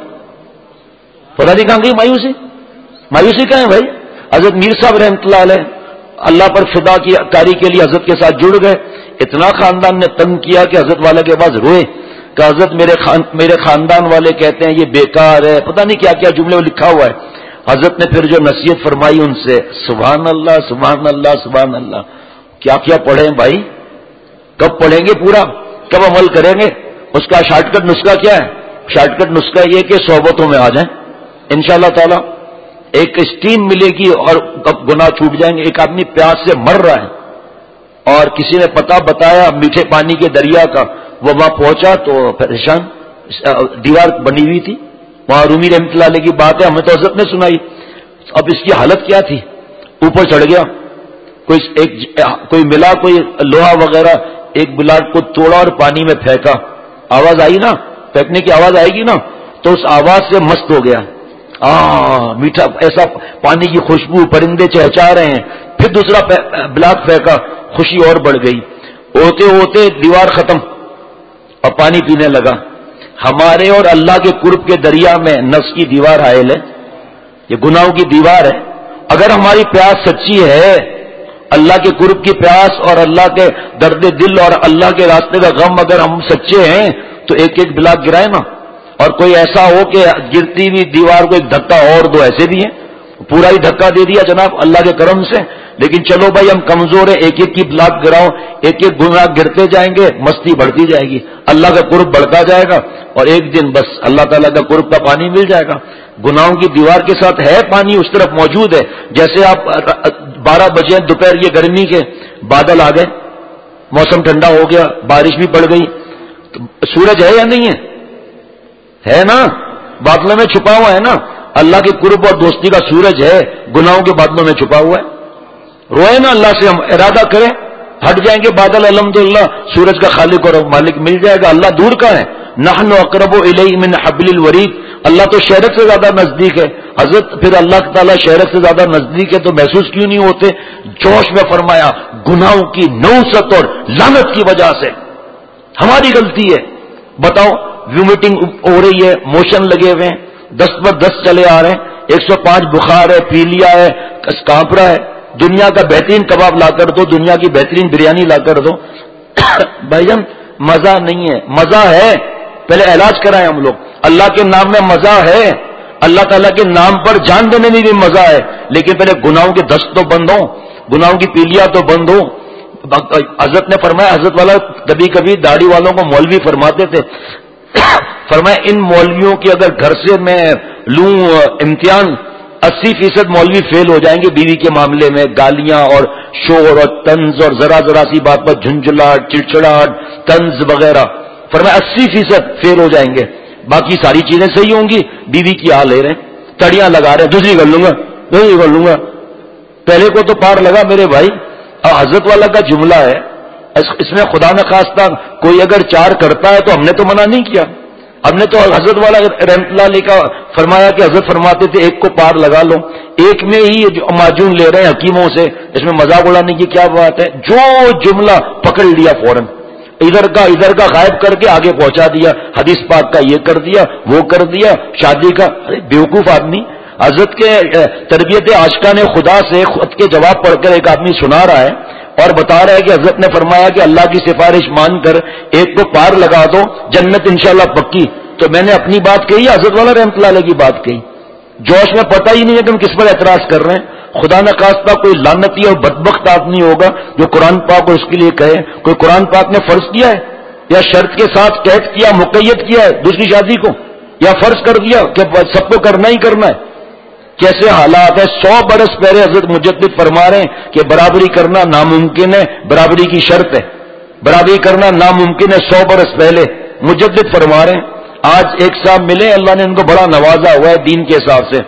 پتہ نہیں کہاں گئی مایوسی. مایوسی کہاں ہے بھائی؟ حضرت میر صاحب رحمۃ اللہ علیہ اللہ پر فدا کی کاری کے لیے حضرت کے ساتھ جڑ گئے. اتنا خاندان نے تنگ کیا کہ حضرت والے کے پاس روئے کہ حضرت میرے خاندان والے کہتے ہیں یہ بیکار ہے، پتہ نہیں کیا کیا جملے لکھا ہوا ہے. حضرت نے پھر جو نصیحت فرمائی ان سے، سبحان اللہ سبحان اللہ سبحان اللہ. کیا کیا پڑھیں بھائی؟ کب پڑھیں گے پورا؟ کب عمل کریں گے؟ اس کا شارٹ کٹ نسخہ کیا ہے؟ شارٹ کٹ نسخہ یہ کہ صحبتوں میں آ جائیں انشاءاللہ تعالی، ایک اسٹیم ملے گی اور گناہ چھوٹ جائیں گے. ایک آدمی پیاس سے مر رہا ہے اور کسی نے پتہ بتایا میٹھے پانی کے دریا کا، وہ وہاں پہنچا تو پریشان، دیوار بنی ہوئی تھی وہاں، رومی رحمۃ اللہ علیہ کی بات ہے، ہمیں تو حضرت نے سنائی. اب اس کی حالت کیا تھی؟ اوپر چڑھ گیا، کوئی ملا کوئی لوہا وغیرہ، ایک بلاٹ کو توڑا اور پانی میں پھینکا. آواز آئی نا، پھینکنے کی آواز آئے گی نا، تو اس آواز سے مست ہو گیا. میٹھا ایسا پانی کی خوشبو، پرندے چہچا رہے ہیں. پھر دوسرا بلاک پھینکا، خوشی اور بڑھ گئی. ہوتے ہوتے دیوار ختم اور پانی پینے لگا. ہمارے اور اللہ کے قرب کے دریا میں نفس کی دیوار حائل ہے، یہ گناہوں کی دیوار ہے. اگر ہماری پیاس سچی ہے، اللہ کے قرب کی پیاس اور اللہ کے درد دل اور اللہ کے راستے کا غم، اگر ہم سچے ہیں تو ایک ایک بلاک گرائے نا. اور کوئی ایسا ہو کہ گرتی ہوئی دیوار کو ایک دھکا اور دو، ایسے بھی ہیں، پورا ہی دھکا دے دیا جناب اللہ کے کرم سے. لیکن چلو بھائی ہم کمزور ہیں، ایک ایک کی بلاک گراؤ، ایک ایک گناہ گرتے جائیں گے، مستی بڑھتی جائے گی، اللہ کا قرب بڑھتا جائے گا، اور ایک دن بس اللہ تعالیٰ کا قرب کا پانی مل جائے گا. گناہوں کی دیوار کے ساتھ ہے پانی اس طرف موجود ہے. جیسے آپ 12 بجے دوپہر یہ گرمی کے بادل آ گئے، موسم ٹھنڈا ہو گیا، بارش بھی پڑ گئی، تو سورج ہے یا نہیں ہے نا؟ بادلوں میں چھپا ہوا ہے نا. اللہ کے قرب اور دوستی کا سورج ہے، گناہوں کے بادلوں میں چھپا ہوا ہے. روئے نا اللہ سے، ہم ارادہ کریں، ہٹ جائیں گے بادل، الحمدللہ سورج کا خالق اور مالک مل جائے گا. اللہ دور کا ہے، نحن اقرب الیہ من حبل الورید. اللہ تو شہرت سے زیادہ نزدیک ہے. حضرت پھر اللہ تعالیٰ شہرت سے زیادہ نزدیک ہے تو محسوس کیوں نہیں ہوتے؟ جوش میں فرمایا گناہوں کی نوست اور لعنت کی وجہ سے ہماری غلطی ہے. بتاؤ، ویمیٹنگ ہو رہی ہے، موشن لگے ہوئے ہیں، 10 پر 10 چلے آ رہے ہیں، 105 بخار ہے، پی لیا ہے، کانپ رہا ہے. دنیا کا بہترین کباب لا کر دو، دنیا کی بہترین بریانی لا کر دو، بھائی جان مزہ نہیں ہے. مزہ ہے، پہلے علاج کرائیں ہم لوگ. اللہ کے نام میں مزہ ہے، اللہ تعالیٰ کے نام پر جان دینے میں بھی مزہ ہے، لیکن پہلے گناہوں کے دست تو بند ہوں، گناہوں کی پیلیاں تو بند ہوں. حضرت نے فرمایا، حضرت والا کبھی کبھی داڑھی والوں کو مولوی فرماتے تھے، فرمایا ان مولویوں کی اگر گھر سے میں لوں امتحان، 80% مولوی فیل ہو جائیں گے بیوی کے معاملے میں. گالیاں اور شور اور طنز اور ذرا ذرا سی بات پر جھنجھلاہٹ، چڑچڑاہٹ، طنز وغیرہ، فرمایا 80% فیل ہو جائیں گے. باقی ساری چیزیں صحیح ہوں گی، بیوی کی آ لے رہے ہیں، تڑیاں لگا رہے ہیں، دوسری کر لوں گا، دوسری کر لوں گا. پہلے کو تو پار لگا میرے بھائی. اور حضرت والا کا جملہ ہے، اس میں خدا نخواستہ کوئی اگر 4 کرتا ہے تو ہم نے تو منع نہیں کیا. ہم نے تو حضرت والا رحمت اللہ علیہ کا فرمایا کہ حضرت فرماتے تھے ایک کو پار لگا لو، ایک میں ہی جو معجون لے رہے ہیں حکیموں سے، اس میں مذاق اڑانے کی کیا بات ہے. جو جملہ پکڑ لیا فوراً، ادھر کا غائب کر کے آگے پہنچا دیا، حدیث پاک کا یہ کر دیا، وہ کر دیا، شادی کا. ارے بیوقوف آدمی. حضرت کے تربیت عاشقان خدا سے خود کے جواب پڑھ کر ایک آدمی سنا رہا ہے اور بتا رہا ہے کہ حضرت نے فرمایا کہ اللہ کی سفارش مان کر ایک کو پار لگا دو، جنت انشاءاللہ پکی. تو میں نے اپنی بات کہی، حضرت والا رحمت اللہ علیہ کی بات کہی. جوش میں پتہ ہی نہیں ہے کہ ہم کس پر اعتراض کر رہے ہیں. خدا نخواستہ کوئی لعنتی اور بدبخت آدمی ہوگا جو قرآن پاک اور اس کے لیے کہے کوئی قرآن پاک نے فرض کیا ہے یا شرط کے ساتھ قید کیا، مقید کیا ہے دوسری شادی کو، یا فرض کر دیا کہ سب کو کرنا ہی کرنا ہے. کیسے حالات ہے. 100 برس پہلے حضرت مجدد فرما رہے ہیں کہ برابری کرنا ناممکن ہے، برابری کی شرط ہے. برابری کرنا ناممکن ہے 100 برس پہلے مجدد فرما رہے ہیں. آج ایک صاحب ملے، اللہ نے ان کو بڑا نوازا ہوا ہے دین کے حساب سے.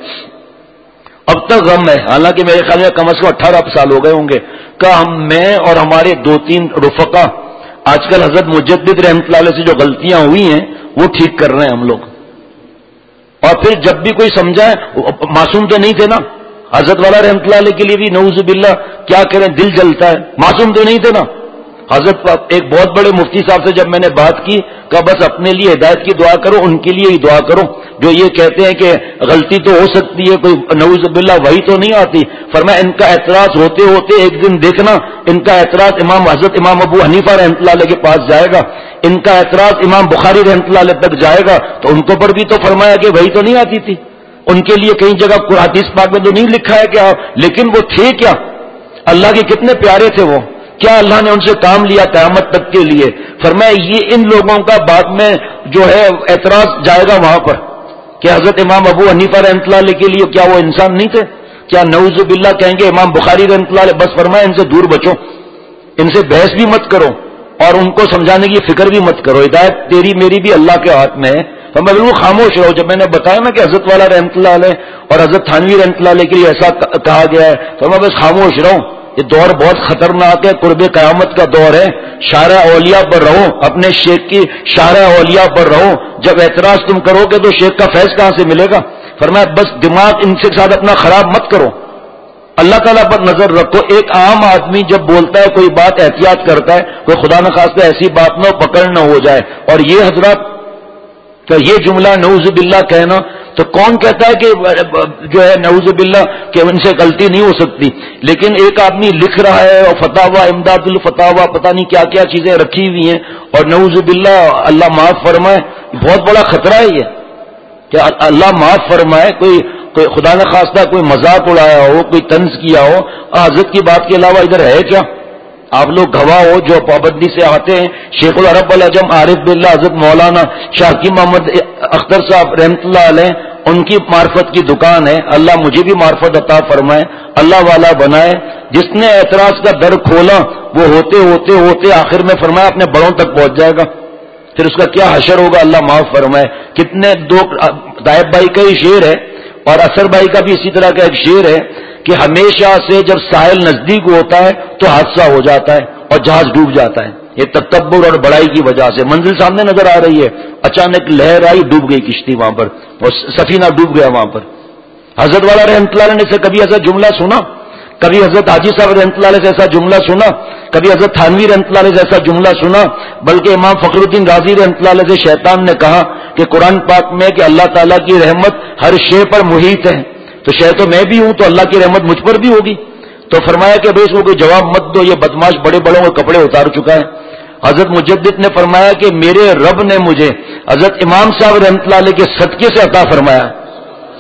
اب تک غم ہے، حالانکہ میرے خیال میں کم از کم 18 سال ہو گئے ہوں گے کہ میں اور ہمارے 2-3 رفقا آج کل حضرت مجدد رحمت اللہ علیہ سے جو غلطیاں ہوئی ہیں وہ ٹھیک کر رہے ہیں ہم لوگ. اور پھر جب بھی کوئی سمجھائے، معصوم تو نہیں تھے نا حضرت والا رحمت اللہ علیہ کے لیے بھی نعوذ باللہ کیا کریں دل جلتا ہے. معصوم تو نہیں تھے نا حضرت. ایک بہت بڑے مفتی صاحب سے جب میں نے بات کی کہ بس اپنے لیے ہدایت کی دعا کرو، ان کے لیے ہی دعا کرو جو یہ کہتے ہیں کہ غلطی تو ہو سکتی ہے، کوئی نعوذ باللہ وہی تو نہیں آتی. فرمایا ان کا اعتراض ہوتے ہوتے ایک دن دیکھنا ان کا اعتراض حضرت امام ابو حنیفہ رحمۃ اللہ علیہ کے پاس جائے گا، ان کا اعتراض امام بخاری رحمۃ اللہ علیہ تک جائے گا. تو ان کو پر بھی تو فرمایا کہ وہی تو نہیں آتی تھی. ان کے لیے کئی جگہ حدیث پاک میں تو نہیں لکھا ہے کہ لیکن وہ تھے کیا، اللہ کے کتنے پیارے تھے وہ، کیا اللہ نے ان سے کام لیا قیامت تک کے لیے. فرمایا یہ ان لوگوں کا بعد میں جو ہے اعتراض جائے گا وہاں پر کہ حضرت امام ابو حنیفہ رحمۃ اللہ علیہ کے لیے کیا وہ انسان نہیں تھے، کیا نعوذ باللہ کہیں گے امام بخاری رحمۃ اللہ علیہ. بس فرمایا ان سے دور بچو، ان سے بحث بھی مت کرو اور ان کو سمجھانے کی فکر بھی مت کرو. ہدایت تیری میری بھی اللہ کے ہاتھ میں ہے. تو میں بالکل خاموش رہو. جب میں نے بتایا نا کہ حضرت والا رحمۃ اللہ علیہ اور حضرت تھانوی رحمۃ اللہ علیہ کے لیے ایسا کہا گیا ہے تو میں بس خاموش رہوں. یہ دور بہت خطرناک ہے، قرب قیامت کا دور ہے. شارع اولیاء پر رہو، اپنے شیخ کی شارع اولیاء پر رہو. جب اعتراض تم کرو گے تو شیخ کا فیض کہاں سے ملے گا. فرمایا بس دماغ ان سے ساتھ اپنا خراب مت کرو، اللہ تعالیٰ پر نظر رکھو. ایک عام آدمی جب بولتا ہے کوئی بات احتیاط کرتا ہے، کوئی خدا نخواستہ ایسی بات نہ پکڑ نہ ہو جائے. اور یہ حضرات کہ یہ جملہ نعوذ باللہ کہنا، تو کون کہتا ہے کہ جو ہے نعوذ باللہ کہ ان سے غلطی نہیں ہو سکتی. لیکن ایک آدمی لکھ رہا ہے اور فتاوا امداد الفتاوا پتہ نہیں کیا کیا چیزیں رکھی ہوئی ہیں اور نعوذ باللہ اللہ معاف فرمائے. بہت بڑا خطرہ ہے یہ کہ اللہ معاف فرمائے کوئی خدا نخواستہ کوئی مذاق اڑایا ہو، کوئی طنز کیا ہو. حضرت کی بات کے علاوہ ادھر ہے کیا؟ آپ لوگ گواہ ہو جو پابندی سے آتے ہیں. شیخ العرب العجم عارف باللہ حضرت مولانا شاہ کی محمد اختر صاحب رحمۃ اللہ علیہ، ان کی معرفت کی دکان ہے. اللہ مجھے بھی معرفت عطا فرمائے، اللہ والا بنائے. جس نے اعتراض کا در کھولا وہ ہوتے ہوتے ہوتے آخر میں فرمایا اپنے بڑوں تک پہنچ جائے گا. پھر اس کا کیا حشر ہوگا اللہ معاف فرمائے. کتنے دو طائب بھائی کا ہی شعر ہے اور اثر بھائی کا بھی اسی طرح کا ایک شعر ہے کہ ہمیشہ سے جب ساحل نزدیک ہوتا ہے تو حادثہ ہو جاتا ہے اور جہاز ڈوب جاتا ہے. یہ تکبر اور بڑائی کی وجہ سے منزل سامنے نظر آ رہی ہے، اچانک لہر آئی، ڈوب گئی کشتی وہاں پر اور سفینہ ڈوب گیا وہاں پر. حضرت والا رحمۃ اللہ علیہ نے سے کبھی ایسا جملہ سنا؟ کبھی حضرت حاجی صاحب رحمۃ اللہ علیہ سے ایسا جملہ سنا؟ کبھی حضرت تھانوی رحمۃ اللہ علیہ سے ایسا جملہ سنا؟ بلکہ امام فخر الدین رازی رحمۃ اللہ علیہ سے شیطان نے کہا کہ قرآن پاک میں کہ اللہ تعالیٰ کی رحمت ہر شے پر محیط ہے، تو شے تو میں بھی ہوں تو اللہ کی رحمت مجھ پر بھی ہوگی. تو فرمایا کہ بھائی اس کو کوئی جواب مت دو، یہ بدماش بڑے بڑوں کے کپڑے اتار چکا ہے. حضرت مجدد نے فرمایا کہ میرے رب نے مجھے حضرت امام صاحب رحمۃ اللہ علیہ کے صدقے سے عطا فرمایا.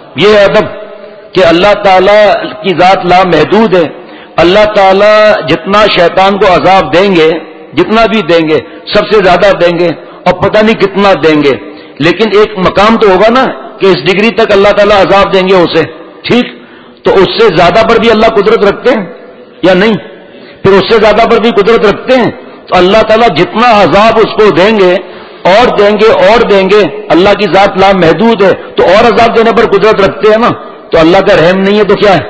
یہ ادب کہ اللہ تعالیٰ کی ذات لامحدود ہے. اللہ تعالیٰ جتنا شیطان کو عذاب دیں گے، جتنا بھی دیں گے، سب سے زیادہ دیں گے اور پتہ نہیں کتنا دیں گے، لیکن ایک مقام تو ہوگا نا کہ اس ڈگری تک اللہ تعالیٰ عذاب دیں گے اسے. ٹھیک، تو اس سے زیادہ پر بھی اللہ قدرت رکھتے ہیں یا نہیں؟ پھر اس سے زیادہ پر بھی قدرت رکھتے ہیں. تو اللہ تعالیٰ جتنا عذاب اس کو دیں گے اور دیں گے اور دیں گے، اللہ کی ذات لامحدود ہے تو اور عذاب دینے پر قدرت رکھتے ہیں نا. تو اللہ کا رحم نہیں ہے تو کیا ہے؟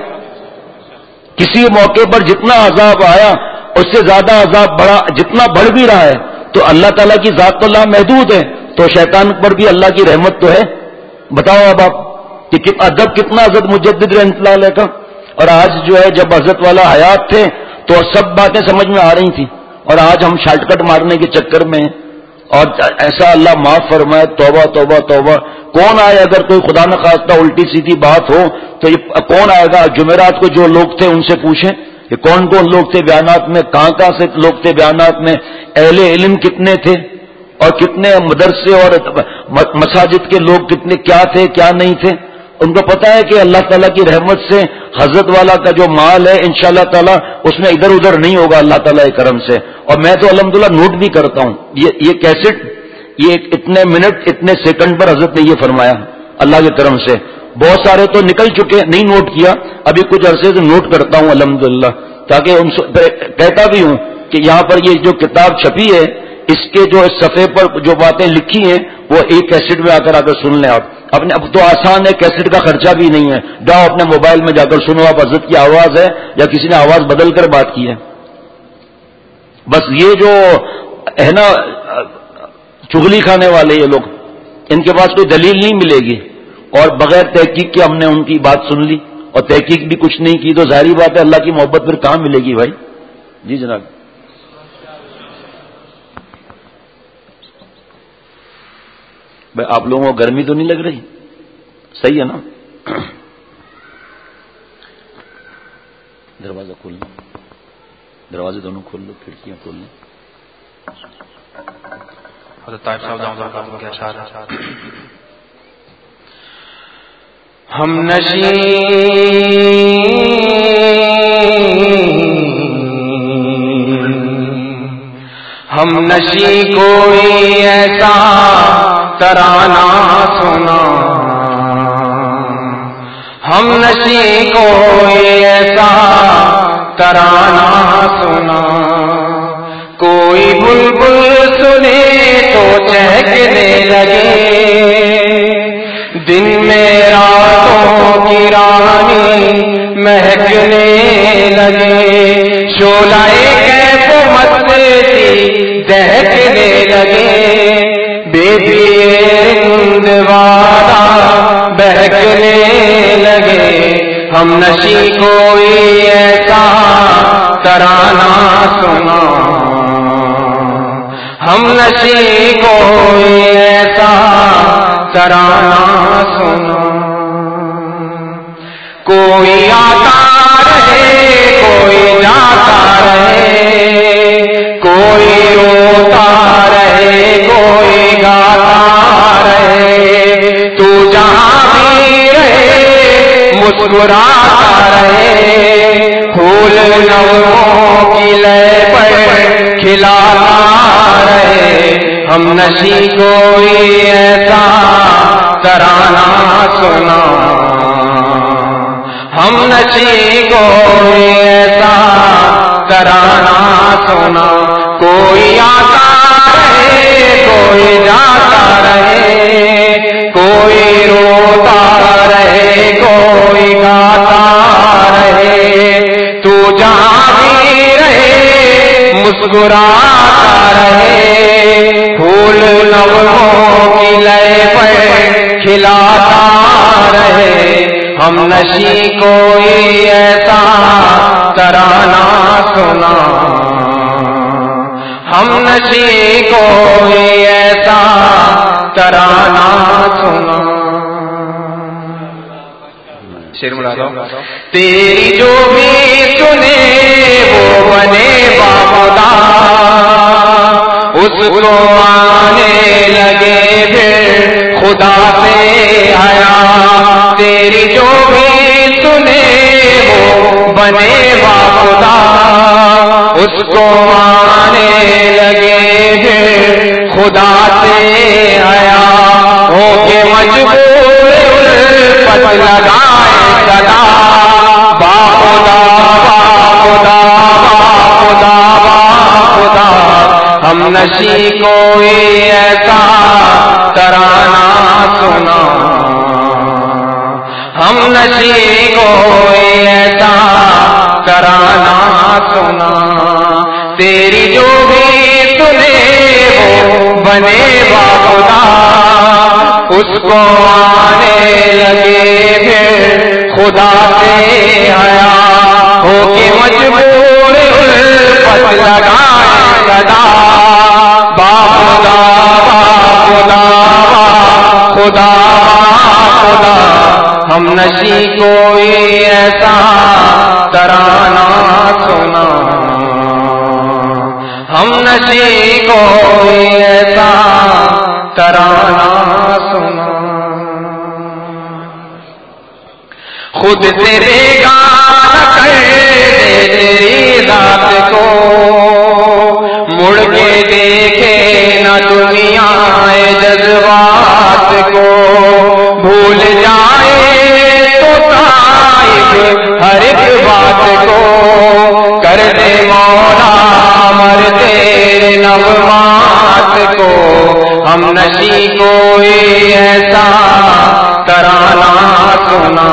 کسی موقع پر جتنا عذاب آیا اس سے زیادہ عذاب بڑا، جتنا بڑھ بھی رہا ہے تو اللہ تعالیٰ کی ذات تو لامحدود ہے، تو شیطان پر بھی اللہ کی رحمت تو ہے. بتاؤ اب آپ کہ ادب کتنا حضرت مجدد رحمۃ اللہ علیہ کا. اور آج جو ہے جب حضرت والا حیات تھے تو سب باتیں سمجھ میں آ رہی تھیں، اور آج ہم شارٹ کٹ مارنے کے چکر میں، اور ایسا اللہ معاف فرمائے. توبہ توبہ توبہ. کون آئے اگر کوئی خدا نخواستہ الٹی سیدھی بات ہو تو یہ کون آئے گا؟ جمعرات کو جو لوگ تھے ان سے پوچھیں کہ کون کون لوگ تھے بیانات میں، کہاں سے لوگ تھے بیانات میں، اہل علم کتنے تھے اور کتنے مدرسے اور مساجد کے لوگ کتنے، کیا تھے کیا نہیں تھے. ان کو پتا ہے کہ اللہ تعالیٰ کی رحمت سے حضرت والا کا جو مال ہے انشاءاللہ تعالیٰ اس میں ادھر ادھر نہیں ہوگا اللہ تعالیٰ کے کرم سے. اور میں تو الحمدللہ نوٹ بھی کرتا ہوں یہ کیسٹ، یہ اتنے منٹ اتنے سیکنڈ پر حضرت نے یہ فرمایا اللہ کے کرم سے. بہت سارے تو نکل چکے، نہیں نوٹ کیا، ابھی کچھ عرصے سے نوٹ کرتا ہوں الحمدللہ، تاکہ کہتا بھی ہوں کہ یہاں پر یہ جو کتاب چھپی ہے اس کے جو صفحے پر جو باتیں لکھی ہیں وہ ایک کیسٹ میں آ کر سن لیں آپ. اپنے اب تو آسان ہے، کیسٹ کا خرچہ بھی نہیں ہے، جاؤ اپنے موبائل میں جا کر سنو آپ. حضرت کی آواز ہے یا کسی نے آواز بدل کر بات کی ہے. بس یہ جو ہے نا چغلی کھانے والے یہ لوگ، ان کے پاس کوئی دلیل نہیں ملے گی، اور بغیر تحقیق کے ہم نے ان کی بات سن لی اور تحقیق بھی کچھ نہیں کی، تو ظاہری بات ہے اللہ کی محبت پھر کہاں ملے گی بھائی. جی جناب. بھائی آپ لوگوں کو گرمی تو نہیں لگ رہی؟ صحیح ہے نا؟ دروازہ کھول لیں، دروازے دونوں کھول لو، کھڑکیاں کھول لیں. حضرت طاہر صاحب دعوت کے اشعار ہم نشیں ہم نشیں کوئی ایسا ترانہ سنا، ہم نشیں کوئی ایسا ترانہ سنا، کوئی بلبل سنے تو چہکنے لگے، دن میں راتوں کی رانی مہکنے لگے، شعلہ کیف مستی دہکنے لگے، بیبی رندوارا بہکنے لگے. ہم نشیں کوئی ایسا ترانہ سنا، ہم نشیں کوئی ایسا ترانہ سنا، کوئی آتا رہے کوئی جاتا رہے، کوئی روتا رہے کوئی گاتا رہے، تو جہاں بھی رہے مسکراتا رہے، پھول نغموں کی لے پر کھلاتا رہے. ہم نشیں کوئی ایسا ترانہ سنا، ہم نشیں کوئی ایسا ترانہ سنا، کوئی آتا رہے کوئی جاتا رہے، کوئی روتا رہے کوئی گاتا رہے، تو جہاں بھی رہے مسکراتا رہے، پھول نغموں کی لے پر کھلاتا رہے. ہم نشیں کوئی ایسا ترانہ سنا، ہم نشیں کوئی ایسا ترانہ سنا. شیر بنا دو. تیری جو بھی سنے وہ بنے باخدا، اس کو آنے لگے پھر خدا سے حیا، تیری جو بھی سنے وہ بنے با خدا، اس کو آنے لگے ہیں خدا سے حیا، ہو کے مجبور الفت لگائے صدا، با خدا با خدا با خدا با خدا، ہم نشی کوئی ایسا ترانہ سنا، ہم نشی کوئی ایسا ترانہ سنا، تیری جو بھی سنے وہ بنے با خدا، اس کو آنے لگے پھر خدا سے حیا، ہو کے مجبور الفت لگائے صدا، با خدا با خدا با خدا با خدا، ہم نشی کوئی ایسا ترانہ سنا، ہم نشی کوئی ایسا ترانہ سنا، خود سے بیگانہ کر دے تیری ذات کو، مڑ کے دیکھے نہ دنیا جذبات کو، بھول جائے تو تائب ہر ایک بات کو، کر دے مولا مر تیرے نغمات کو، ہم نشی کوئی ایسا ترانہ سنا،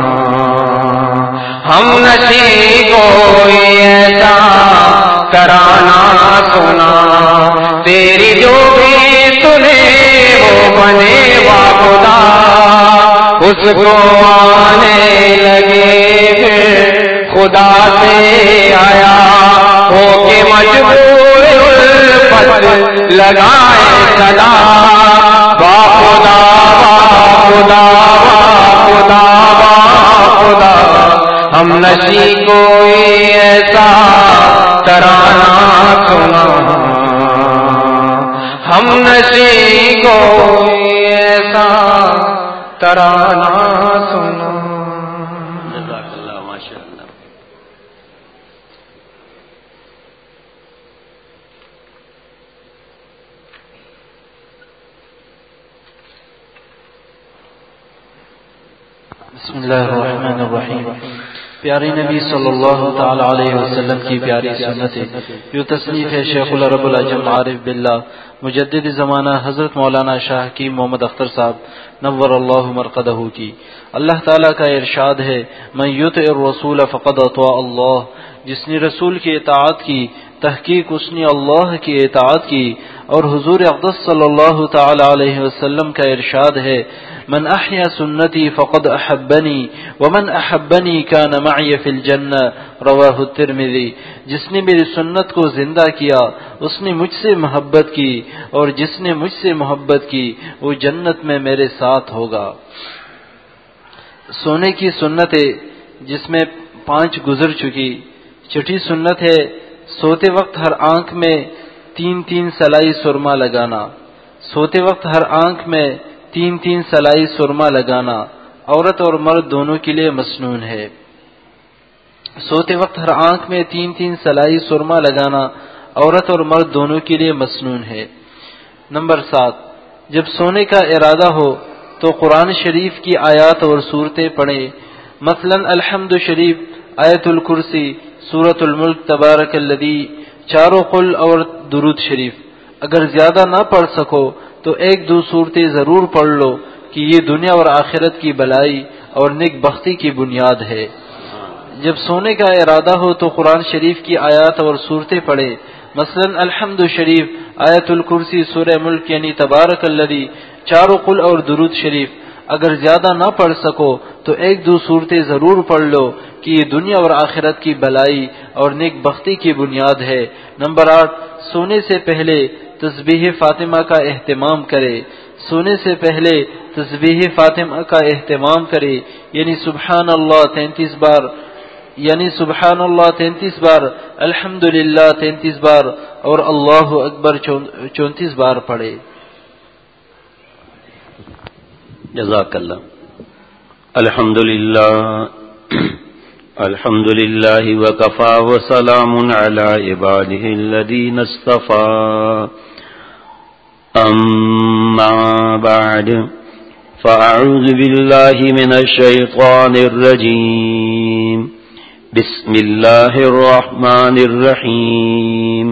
ہم نشی کوئی ایسا ترانہ سنا، تیری جو بھی سنے وہ بنے با خدا، اس کو آنے لگے پھر خدا سے آیا، ہو کے مجبور الفت لگائے صدا، با خدا با خدا با خدا با خدا، ہم نشی کوئی ایسا ترانہ سنا، ہم نشی کوئی ایسا ترانہ سنا۔ جزاک اللہ، ماشاء اللہ۔ بسم اللہ الرحمن الرحیم۔ پیاری نبی صلی اللہ تعالی علیہ وسلم کی پیاری سنتیں، جو تصنیف ہے شیخ العرب العجم عارف باللہ مجدد زمانہ حضرت مولانا شاہ کی محمد اختر صاحب نور اللہ مرقدہ کی۔ اللہ تعالیٰ کا ارشاد ہے، من یطع الرسول فقد اطاع اللہ، جس نے رسول کی اطاعت کی تحقیق اس نے اللہ کی اطاعت کی۔ اور حضور اقدس صلی اللہ تعالی علیہ وسلم کا ارشاد ہے، من احیا سنتی فقد احبنی ومن احبنی کان معی فی الجنہ، رواہ الترمذی، جس نے میری سنت کو زندہ کیا اس نے مجھ سے محبت کی، اور جس نے مجھ سے محبت کی وہ جنت میں میرے ساتھ ہوگا۔ سونے کی سنت ہے جس میں 5 گزر چکی۔ چھٹی سنت ہے سوتے وقت ہر آنکھ میں 3 سلائی سرما لگانا۔ سوتے وقت ہر آنکھ میں 3 سلائی سرما لگانا عورت اور مرد دونوں کے لیے مسنون ہے۔ سوتے وقت ہر آنکھ میں 3 سلائی سرما لگانا عورت اور مرد دونوں کے لیے مسنون ہے۔ نمبر 7، جب سونے کا ارادہ ہو تو قرآن شریف کی آیات اور صورتیں پڑھیں، مثلا الحمد شریف، آیت الکرسی، سورۃ الملک، تبارک الذی، چاروں قل اور درود شریف۔ اگر زیادہ نہ پڑھ سکو تو 1-2 صورتیں ضرور پڑھ لو کہ یہ دنیا اور آخرت کی بلائی اور نیک بختی کی بنیاد ہے۔ جب سونے کا ارادہ ہو تو قرآن شریف کی آیات اور صورتیں پڑھے، مثلا الحمد شریف، آیت الکرسی، سورہ ملک یعنی تبارک الذی، چاروں قل اور درود شریف۔ اگر زیادہ نہ پڑھ سکو تو 1-2 صورتیں ضرور پڑھ لو کہ یہ دنیا اور آخرت کی بلائی اور نیک بختی کی بنیاد ہے۔ نمبر 8، سونے سے پہلے تسبیح فاطمہ کا اہتمام کرے۔ سونے سے پہلے تسبیح فاطمہ کا اہتمام کرے، یعنی سبحان اللہ 33 بار، یعنی سبحان اللہ 33 بار، الحمدللہ 33 بار اور اللہ اکبر 34 بار پڑھے۔ جزاک اللہ. الحمد للہ وکفا وسلام علی عبادہ الذین اصطفى. اما بعد فاعوذ باللہ من الشیطان الرجیم. بسم اللہ الرحمن الرحیم.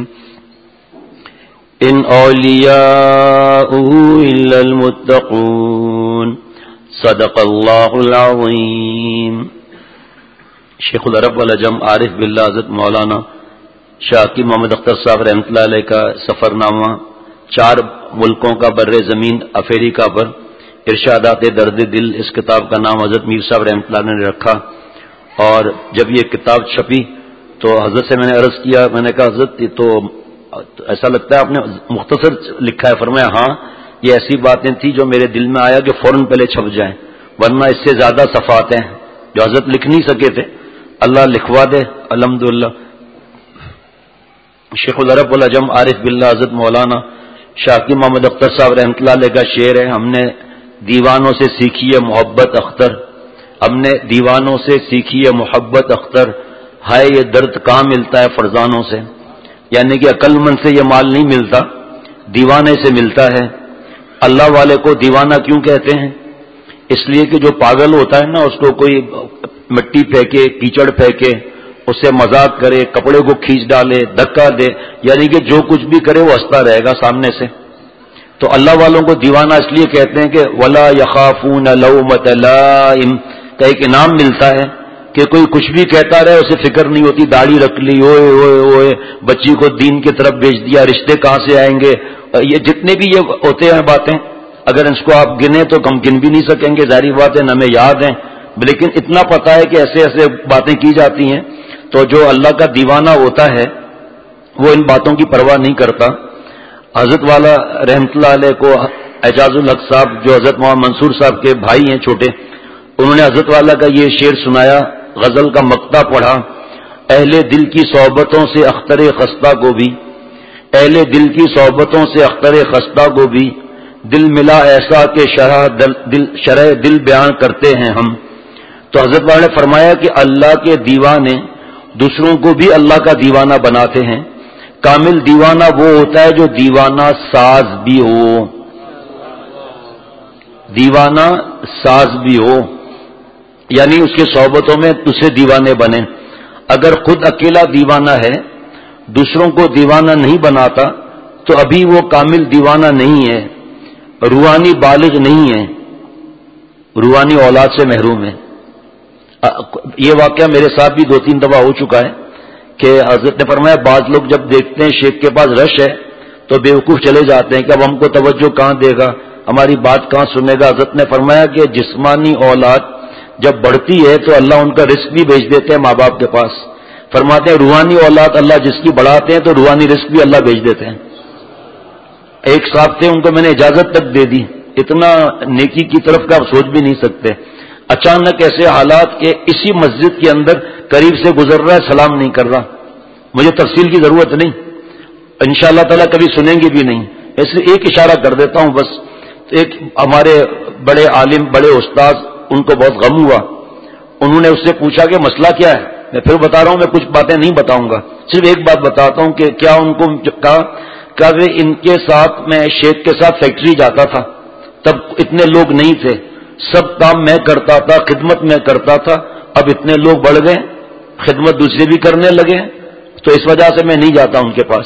ان اولیاؤہ الا المتقون. صدق اللہ العظیم. شیخ العرب والعجم عارف باللہ حضرت مولانا شاقی محمد اختر صاحب رحمۃ اللہ علیہ کا سفر نامہ 4 ملکوں کا بر زمین افریقہ پر ارشادات درد دل، اس کتاب کا نام حضرت میر صاحب رحمۃ اللہ نے رکھا. اور جب یہ کتاب چھپی تو حضرت سے میں نے عرض کیا، میں نے کہا حضرت یہ تو ایسا لگتا ہے آپ نے مختصر لکھا ہے. فرمایا ہاں یہ ایسی باتیں تھیں جو میرے دل میں آیا کہ فوراً پہلے چھپ جائیں، ورنہ اس سے زیادہ صفحات ہیں جو حضرت لکھ نہیں سکے تھے. اللہ لکھوا دے الحمدللہ. شیخ العرب والعجم عارف باللہ حضرت مولانا شاقی محمد اختر صاحب رحمۃ اللہ علیہ کا شعر ہے. ہم نے دیوانوں سے سیکھی ہے محبت اختر، ہم نے دیوانوں سے سیکھی ہے محبت اختر. ہائے یہ درد کہاں ملتا ہے فرزانوں سے. یعنی کہ عقل مند سے یہ مال نہیں ملتا، دیوانے سے ملتا ہے. اللہ والے کو دیوانہ کیوں کہتے ہیں؟ اس لیے کہ جو پاگل ہوتا ہے نا، اس کو کوئی مٹی پھینکے، کیچڑ پھینکے، اس سے مذاق کرے، کپڑے کو کھینچ ڈالے، دھکا دے، یعنی کہ جو کچھ بھی کرے وہ ہنستا رہے گا سامنے سے. تو اللہ والوں کو دیوانہ اس لیے کہتے ہیں کہ ولا یخافون لومۃ لائم، کا ایک انعام ملتا ہے کہ کوئی کچھ بھی کہتا رہے، اسے فکر نہیں ہوتی. داڑھی رکھ لی، اوئے اوئے اوئے، بچی کو دین کی طرف بھیج دیا، رشتے کہاں سے آئیں گے. یہ جتنے بھی یہ ہوتے ہیں باتیں، اگر اس کو آپ گنے تو کم گن بھی نہیں سکیں گے، ظاہری بات ہے، ہمیں یاد ہیں. لیکن اتنا پتا ہے کہ ایسے ایسے باتیں کی جاتی ہیں. تو جو اللہ کا دیوانہ ہوتا ہے وہ ان باتوں کی پرواہ نہیں کرتا. حضرت والا رحمۃ اللہ علیہ کو اعجاز الحق صاحب جو حضرت محمد منصور صاحب کے بھائی ہیں چھوٹے، انہوں نے حضرت والا کا یہ شعر سنایا، غزل کا مقطع پڑھا. اہل دل کی صحبتوں سے اختر خستہ کو بھی، اہل دل کی صحبتوں سے اختر خستہ کو بھی، دل ملا ایسا کہ شرح دل بیان کرتے ہیں ہم. تو حضرت والا نے فرمایا کہ اللہ کے دیوانے دوسروں کو بھی اللہ کا دیوانہ بناتے ہیں. کامل دیوانہ وہ ہوتا ہے جو دیوانہ ساز بھی ہو، دیوانہ ساز بھی ہو، یعنی اس کے صحبتوں میں دوسرے دیوانے بنے. اگر خود اکیلا دیوانہ ہے، دوسروں کو دیوانہ نہیں بناتا، تو ابھی وہ کامل دیوانہ نہیں ہے، روحانی بالغ نہیں ہے، روحانی اولاد سے محروم ہے. یہ واقعہ میرے ساتھ بھی 2-3 دفعہ ہو چکا ہے کہ حضرت نے فرمایا بعض لوگ جب دیکھتے ہیں شیخ کے پاس رش ہے تو بیوقوف چلے جاتے ہیں کہ اب ہم کو توجہ کہاں دے گا، ہماری بات کہاں سنے گا. حضرت نے فرمایا کہ جسمانی اولاد جب بڑھتی ہے تو اللہ ان کا رزق بھی بھیج دیتے ہیں ماں باپ کے پاس. فرماتے ہیں روحانی اولاد اللہ جس کی بڑھاتے ہیں تو روحانی رزق بھی اللہ بھیج دیتے ہیں. ایک صاحب تھے، ان کو میں نے اجازت تک دے دی، اتنا نیکی کی طرف کا آپ سوچ بھی نہیں سکتے. اچانک ایسے حالات کہ اسی مسجد کے اندر قریب سے گزر رہا ہے، سلام نہیں کر رہا. مجھے تفصیل کی ضرورت نہیں، انشاءاللہ تعالیٰ کبھی سنیں گے بھی نہیں، ایسے ایک اشارہ کر دیتا ہوں بس. ایک ہمارے بڑے عالم، بڑے استاذ، ان کو بہت غم ہوا. انہوں نے اس سے پوچھا کہ مسئلہ کیا ہے. میں پھر بتا رہا ہوں، میں کچھ باتیں نہیں بتاؤں گا، صرف ایک بات بتاتا ہوں کہ کیا ان کو کہا کہ ان کے ساتھ میں شیخ کے ساتھ فیکٹری جاتا تھا، تب اتنے لوگ نہیں تھے، سب کام میں کرتا تھا، خدمت میں کرتا تھا. اب اتنے لوگ بڑھ گئے، خدمت دوسرے بھی کرنے لگے، تو اس وجہ سے میں نہیں جاتا ان کے پاس.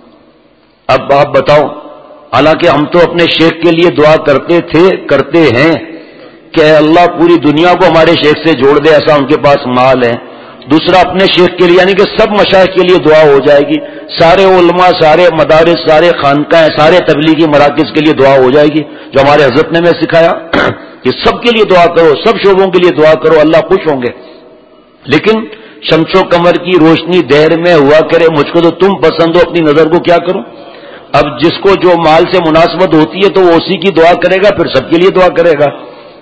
اب آپ بتاؤ، حالانکہ ہم تو اپنے شیخ کے لیے دعا کرتے تھے، کرتے ہیں کہ اللہ پوری دنیا کو ہمارے شیخ سے جوڑ دے، ایسا ان کے پاس مال ہے. دوسرا اپنے شیخ کے لیے، یعنی کہ سب مشائخ کے لیے دعا ہو جائے گی، سارے علماء، سارے مدارس، سارے خانقاہیں، سارے تبلیغی مراکز کے لیے دعا ہو جائے گی، جو ہمارے حضرت نے ہمیں سکھایا کہ سب کے لیے دعا کرو، سب شعبوں کے لیے دعا کرو، اللہ خوش ہوں گے. لیکن شمس و قمر کی روشنی دہر میں ہوا کرے، مجھ کو تو تم پسند ہو، اپنی نظر کو کیا کروں. اب جس کو جو مال سے مناسبت ہوتی ہے تو وہ اسی کی دعا کرے گا، پھر سب کے لیے دعا کرے گا.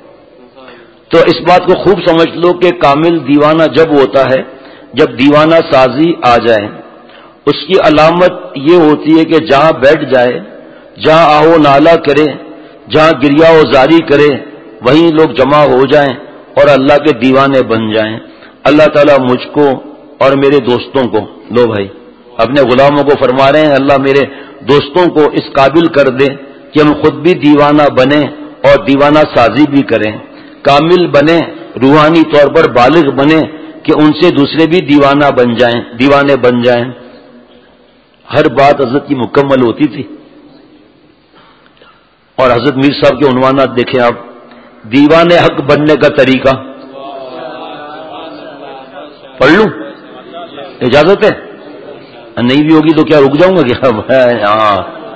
تو اس بات کو خوب سمجھ لو کہ کامل دیوانہ جب ہوتا ہے جب دیوانہ سازی آ جائے. اس کی علامت یہ ہوتی ہے کہ جہاں بیٹھ جائے، جہاں آہو نالا کرے، جہاں گریا و زاری کرے، وہیں لوگ جمع ہو جائیں اور اللہ کے دیوانے بن جائیں. اللہ تعالیٰ مجھ کو اور میرے دوستوں کو، لو بھائی اپنے غلاموں کو فرما رہے ہیں اللہ میرے دوستوں کو اس قابل کر دے کہ ہم خود بھی دیوانہ بنیں اور دیوانہ سازی بھی کریں، کامل بنیں، روحانی طور پر بالغ بنیں کہ ان سے دوسرے بھی دیوانہ بن جائیں، دیوانے بن جائیں. ہر بات حضرت کی مکمل ہوتی تھی. اور حضرت میر صاحب کے عنوانات دیکھیں آپ، دیوانے حق بننے کا طریقہ. پڑھ لوں؟ اجازت ہے؟ نہیں بھی ہوگی تو کیا رک جاؤں گا کیا؟ ہاں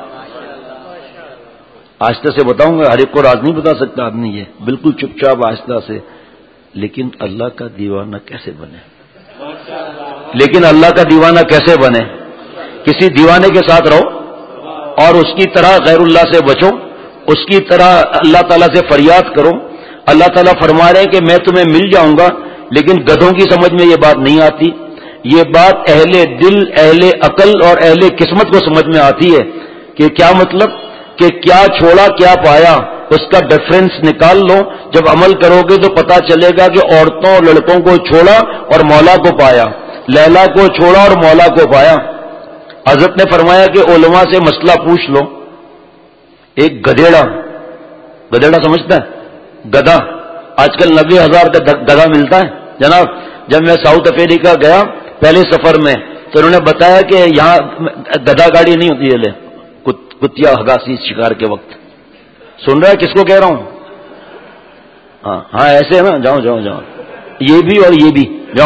آہستہ سے بتاؤں گا، ہر ایک کو راز نہیں بتا سکتا آدمی، یہ بالکل چپ چاپ آہستہ سے. لیکن اللہ کا دیوانہ کیسے بنے؟ لیکن اللہ کا دیوانہ کیسے بنے؟ کسی دیوانے کے ساتھ رہو اور اس کی طرح غیر اللہ سے بچو، اس کی طرح اللہ تعالیٰ سے فریاد کرو. اللہ تعالیٰ فرما رہے ہیں کہ میں تمہیں مل جاؤں گا، لیکن گدھوں کی سمجھ میں یہ بات نہیں آتی. یہ بات اہل دل، اہل عقل اور اہل قسمت کو سمجھ میں آتی ہے کہ کیا مطلب، کہ کیا چھوڑا کیا پایا، اس کا ڈفرنس نکال لو. جب عمل کرو گے تو پتا چلے گا کہ عورتوں اور لڑکوں کو چھوڑا اور مولا کو پایا، لیلا کو چھوڑا اور مولا کو پایا. حضرت نے فرمایا کہ علماء سے مسئلہ پوچھ لو. ایک گدھیڑا سمجھتا ہے؟ گدھا آج کل 90,000 کا گدھا ملتا ہے جناب. جب میں ساؤتھ افریقہ گیا پہلے سفر میں تو انہوں نے بتایا کہ یہاں گدھا گاڑی نہیں ہوتی ہے، کتیا ہگاسی شکار کے وقت. سن رہا ہے کس کو کہہ رہا ہوں؟ ہاں ایسے ہے نا. جاؤ جاؤ جاؤ، یہ بھی اور یہ بھی جاؤ.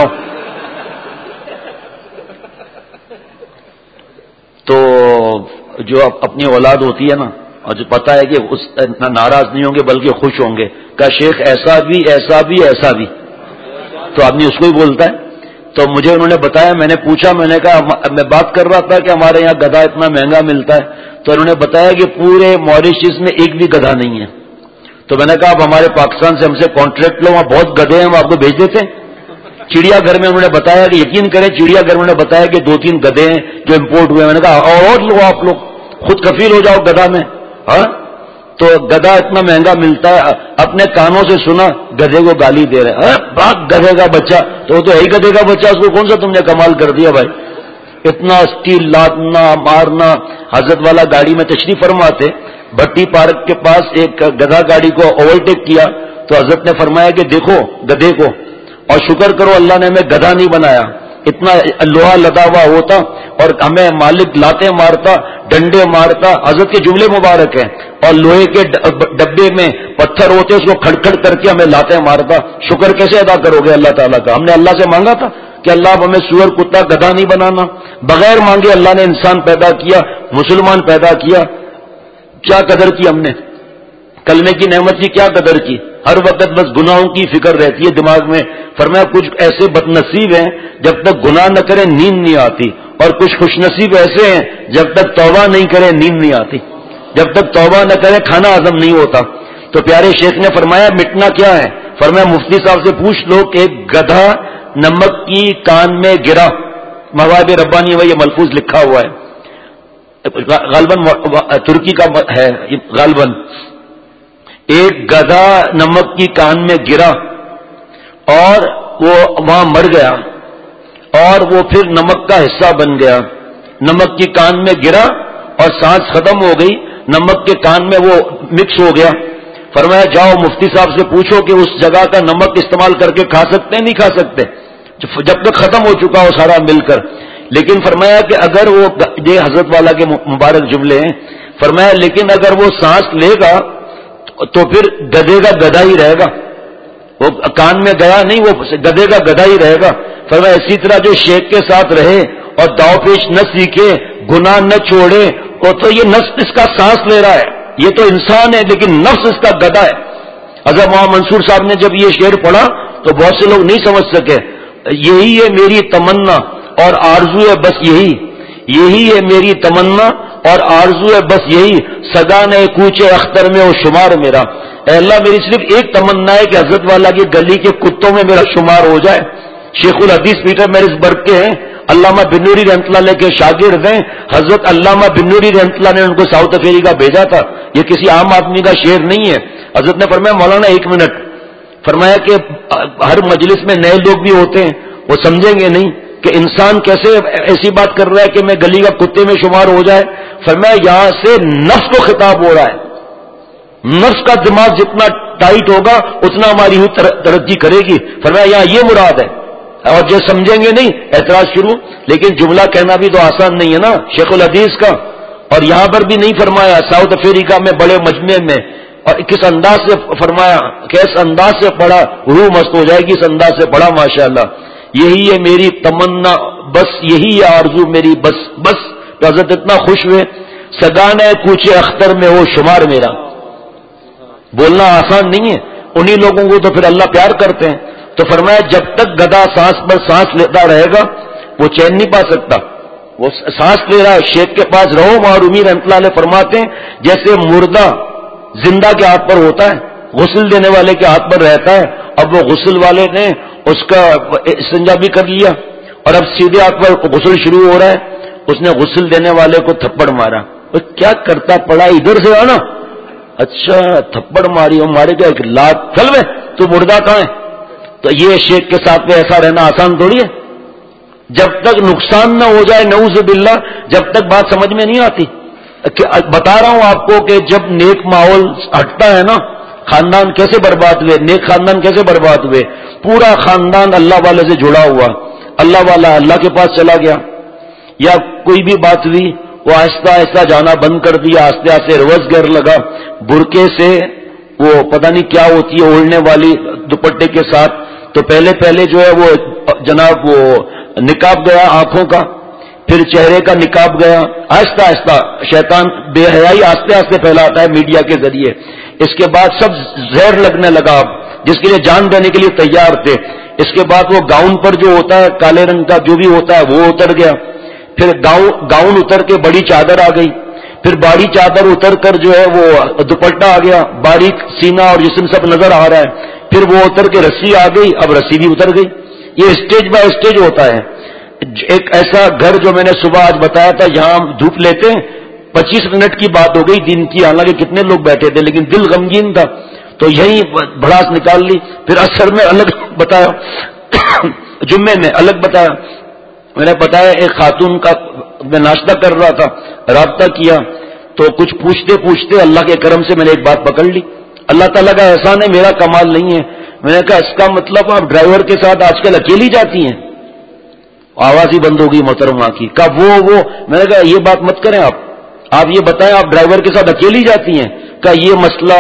تو جو اپنی اولاد ہوتی ہے نا، اور جو پتا ہے کہ اس ناراض نہیں ہوں گے بلکہ خوش ہوں گے، کہ شیخ ایسا بھی ایسا بھی ایسا بھی، تو آدمی اس کو ہی بولتا ہے. تو مجھے انہوں نے بتایا، میں نے پوچھا، میں نے کہا میں بات کر رہا تھا کہ ہمارے یہاں گدھا اتنا مہنگا ملتا ہے، تو انہوں نے بتایا کہ پورے ماریشس میں ایک بھی گدھا نہیں ہے. تو میں نے کہا اب ہمارے پاکستان سے ہم سے کانٹریکٹ لو، وہاں بہت گدھے ہیں، وہ آپ کو بھیج دیتے ہیں. چڑیا گھر میں انہوں نے بتایا کہ یقین کریں چڑیا گھر میں انہوں نے بتایا کہ 2-3 گدھے ہیں جو امپورٹ ہوئے. میں نے کہا اور لو، آپ لوگ خود کفیل ہو جاؤ گدھا میں. ہاں تو گدھا اتنا مہنگا ملتا ہے. اپنے کانوں سے سنا گدھے کو گالی دے رہے ہیں، باغ گدھے کا بچہ. تو وہ تو ہے ہی گدھے کا بچہ، اس کو کون سا تم نے کمال کر دیا بھائی؟ اتنا اسٹیل لادنا مارنا. حضرت والا گاڑی میں تشریف فرما تھے، بھٹی پارک کے پاس ایک گدھا گاڑی کو اوورٹیک کیا تو حضرت نے فرمایا کہ دیکھو گدھے کو، اور شکر کرو اللہ نے ہمیں گدھا نہیں بنایا. اتنا لوہا لدا ہوا ہوتا اور ہمیں مالک لاتے مارتا، ڈنڈے مارتا. حضرت کے جملے مبارک ہیں. اور لوہے کے ڈبے میں پتھر ہوتے، اس کو کھڑکھڑ کر کے ہمیں لاتے مارتا. شکر کیسے ادا کرو گے اللہ تعالیٰ کا؟ ہم نے اللہ سے مانگا تھا کہ اللہ اب ہمیں سور کتا گدھا نہیں بنانا. بغیر مانگے اللہ نے انسان پیدا کیا، مسلمان پیدا کیا. کیا قدر کی ہم نے کلمے کی نعمت کی؟ کیا قدر کی؟ ہر وقت بس گناہوں کی فکر رہتی ہے دماغ میں. فرمایا کچھ ایسے بد نصیب ہیں جب تک گناہ نہ کریں نیند نہیں آتی، اور کچھ خوش نصیب ایسے ہیں جب تک توبہ نہیں کریں نیند نہیں آتی. جب تک توبہ نہ کریں کھانا ہضم نہیں ہوتا. تو پیارے شیخ نے فرمایا مٹنا کیا ہے؟ فرمایا مفتی صاحب سے پوچھ لو کہ ایک گدھا نمک کی کان میں گرا. مواہب ربانی میں یہ ملفوظ لکھا ہوا ہے، غالباً ترکی کا ہے غالباً. ایک گدھا نمک کی کان میں گرا اور وہ وہاں مر گیا، اور وہ پھر نمک کا حصہ بن گیا. نمک کی کان میں گرا اور سانس ختم ہو گئی، نمک کے کان میں وہ مکس ہو گیا. فرمایا جاؤ مفتی صاحب سے پوچھو کہ اس جگہ کا نمک استعمال کر کے کھا سکتے ہیں؟ نہیں کھا سکتے جب تک ختم ہو چکا ہو سارا مل کر. لیکن فرمایا کہ اگر وہ، یہ حضرت والا کے مبارک جملے ہیں، فرمایا لیکن اگر وہ سانس لے گا تو پھر گدھے کا گدھا ہی رہے گا. وہ کان میں گیا نہیں، وہ گدھے کا گدھا ہی رہے گا. فرمایا اسی طرح جو شیخ کے ساتھ رہے اور داؤ پیش نہ سیکھے، گناہ نہ چھوڑے، وہ تو یہ نفس اس کا سانس لے رہا ہے. یہ تو انسان ہے لیکن نفس اس کا گدھا ہے. حضرت محمد منصور صاحب نے جب یہ شعر پڑھا تو بہت سے لوگ نہیں سمجھ سکے. یہی ہے میری تمنا اور آرزو ہے بس یہی، یہی ہے میری تمنا اور آرزو ہے بس یہی، سگانے کوچے اختر میں وہ شمار میرا. اے اللہ میری صرف ایک تمنا ہے کہ حضرت والا کی گلی کے کتوں میں میرا شمار ہو جائے. شیخ الحدیث پیٹر میرسبرگ کے ہیں علامہ بن نوری رحمۃ اللہ علیہ کے شاگرد ہیں. حضرت علامہ بن نوری رحمۃ اللہ نے ان کو ساؤتھ افریقہ بھیجا تھا. یہ کسی عام آدمی کا شعر نہیں ہے. حضرت نے فرمایا مولانا 1 منٹ، فرمایا کہ ہر مجلس میں نئے لوگ بھی ہوتے ہیں، وہ سمجھیں گے نہیں کہ انسان کیسے ایسی بات کر رہا ہے کہ میں گلی کا کتے میں شمار ہو جائے. فرمایا یہاں سے نفس کو خطاب ہو رہا ہے. نفس کا دماغ جتنا ٹائٹ ہوگا اتنا ہماری روح ترقی کرے گی. فرمایا یہاں یہ مراد ہے، اور جو سمجھیں گے نہیں اعتراض شروع. لیکن جملہ کہنا بھی تو آسان نہیں ہے نا شیخ الحدیث کا. اور یہاں پر بھی نہیں فرمایا ساؤتھ افریقہ میں بڑے مجمع میں، اور کس انداز سے فرمایا، کس انداز سے پڑھا، روح مست ہو جائے گی اس انداز سے پڑھا. ماشاءاللہ یہی ہے میری تمنا، بس یہی ہے آرزو میری، بس بس. تو حضرت اتنا خوش ہوئے، سگانے کوچے اختر میں ہو شمار میرا. بولنا آسان نہیں ہے. انہی لوگوں کو تو پھر اللہ پیار کرتے ہیں. تو فرمایا جب تک گدھا سانس پر سانس لیتا رہے گا وہ چین نہیں پا سکتا. وہ سانس لے رہا ہے، شیخ کے پاس رہو. معرومی رحمۃ اللہ علیہ فرماتے ہیں جیسے مردہ زندہ کے ہاتھ پر ہوتا ہے، غسل دینے والے کے ہاتھ پر رہتا ہے. اب وہ غسل والے نے اس کا استنجا بھی کر لیا اور اب سیدھے ہاتھ پر غسل شروع ہو رہا ہے. اس نے غسل دینے والے کو تھپڑ مارا. کیا کرتا پڑا ادھر سے آنا. اچھا تھپڑ ماری، اور مارے گا ایک لاکھ چل میں تو مردہ کہاں ہے. تو یہ شیخ کے ساتھ میں ایسا رہنا آسان تھوڑی ہے. جب تک نقصان نہ ہو جائے نعوذ باللہ، جب تک بات سمجھ میں نہیں آتی. بتا رہا ہوں آپ کو کہ جب نیک ماحول ہٹتا ہے نا، خاندان کیسے برباد ہوئے، نیک خاندان کیسے برباد ہوئے. پورا خاندان اللہ والے سے جڑا ہوا، اللہ والا اللہ کے پاس چلا گیا، یا کوئی بھی بات ہوئی وہ آہستہ آہستہ جانا بند کر دیا، آہستہ آہستہ ریورس گیئر لگا. برقعے سے وہ پتہ نہیں کیا ہوتی ہے اوڑھنے والی دوپٹے کے ساتھ، تو پہلے جو ہے وہ جناب وہ نقاب گیا آنکھوں کا، پھر چہرے کا نقاب گیا. آہستہ آہستہ شیطان بے حیائی آہستہ آہستہ پھیلاتا ہے میڈیا کے ذریعے. اس کے بعد سب زہر لگنے لگا، آپ جس کے لیے جان دینے کے لیے تیار تھے. اس کے بعد وہ گاؤن پر جو ہوتا ہے کالے رنگ کا جو بھی ہوتا ہے وہ اتر گیا. پھر گاؤن اتر کے بڑی چادر آ گئی. پھر بڑی چادر اتر کر جو ہے وہ دوپٹہ آ گیا، باریک سینہ اور جسم سب نظر آ رہا ہے. پھر وہ اتر کے رسی آ گئی، اب رسی بھی اتر گئی. یہ اسٹیج بائی اسٹیج ہوتا ہے. ایک ایسا گھر جو میں نے صبح آج بتایا تھا جہاں ہم دھوپ لیتے ہیں، 25 منٹ کی بات ہو گئی دن کی، حالانکہ کتنے لوگ بیٹھے تھے لیکن دل غمگین تھا. تو یہی بھڑاس نکال لی. پھر اثر میں الگ بتایا، جمعے میں الگ بتایا. میں نے بتایا ایک خاتون کا میں ناشتہ کر رہا تھا، رابطہ کیا تو کچھ پوچھتے پوچھتے اللہ کے کرم سے میں نے ایک بات پکڑ لی. اللہ تعالیٰ کا احسان ہے، میرا کمال نہیں ہے. میں نے کہا اس کا مطلب آپ ڈرائیور کے ساتھ آج کل اکیلی جاتی ہیں. آواز ہی بند ہو گئی محترمہ کی. کہا وہ میں نے کہا یہ بات مت کریں آپ یہ بتائیں آپ ڈرائیور کے ساتھ اکیلی جاتی ہیں. کہا یہ مسئلہ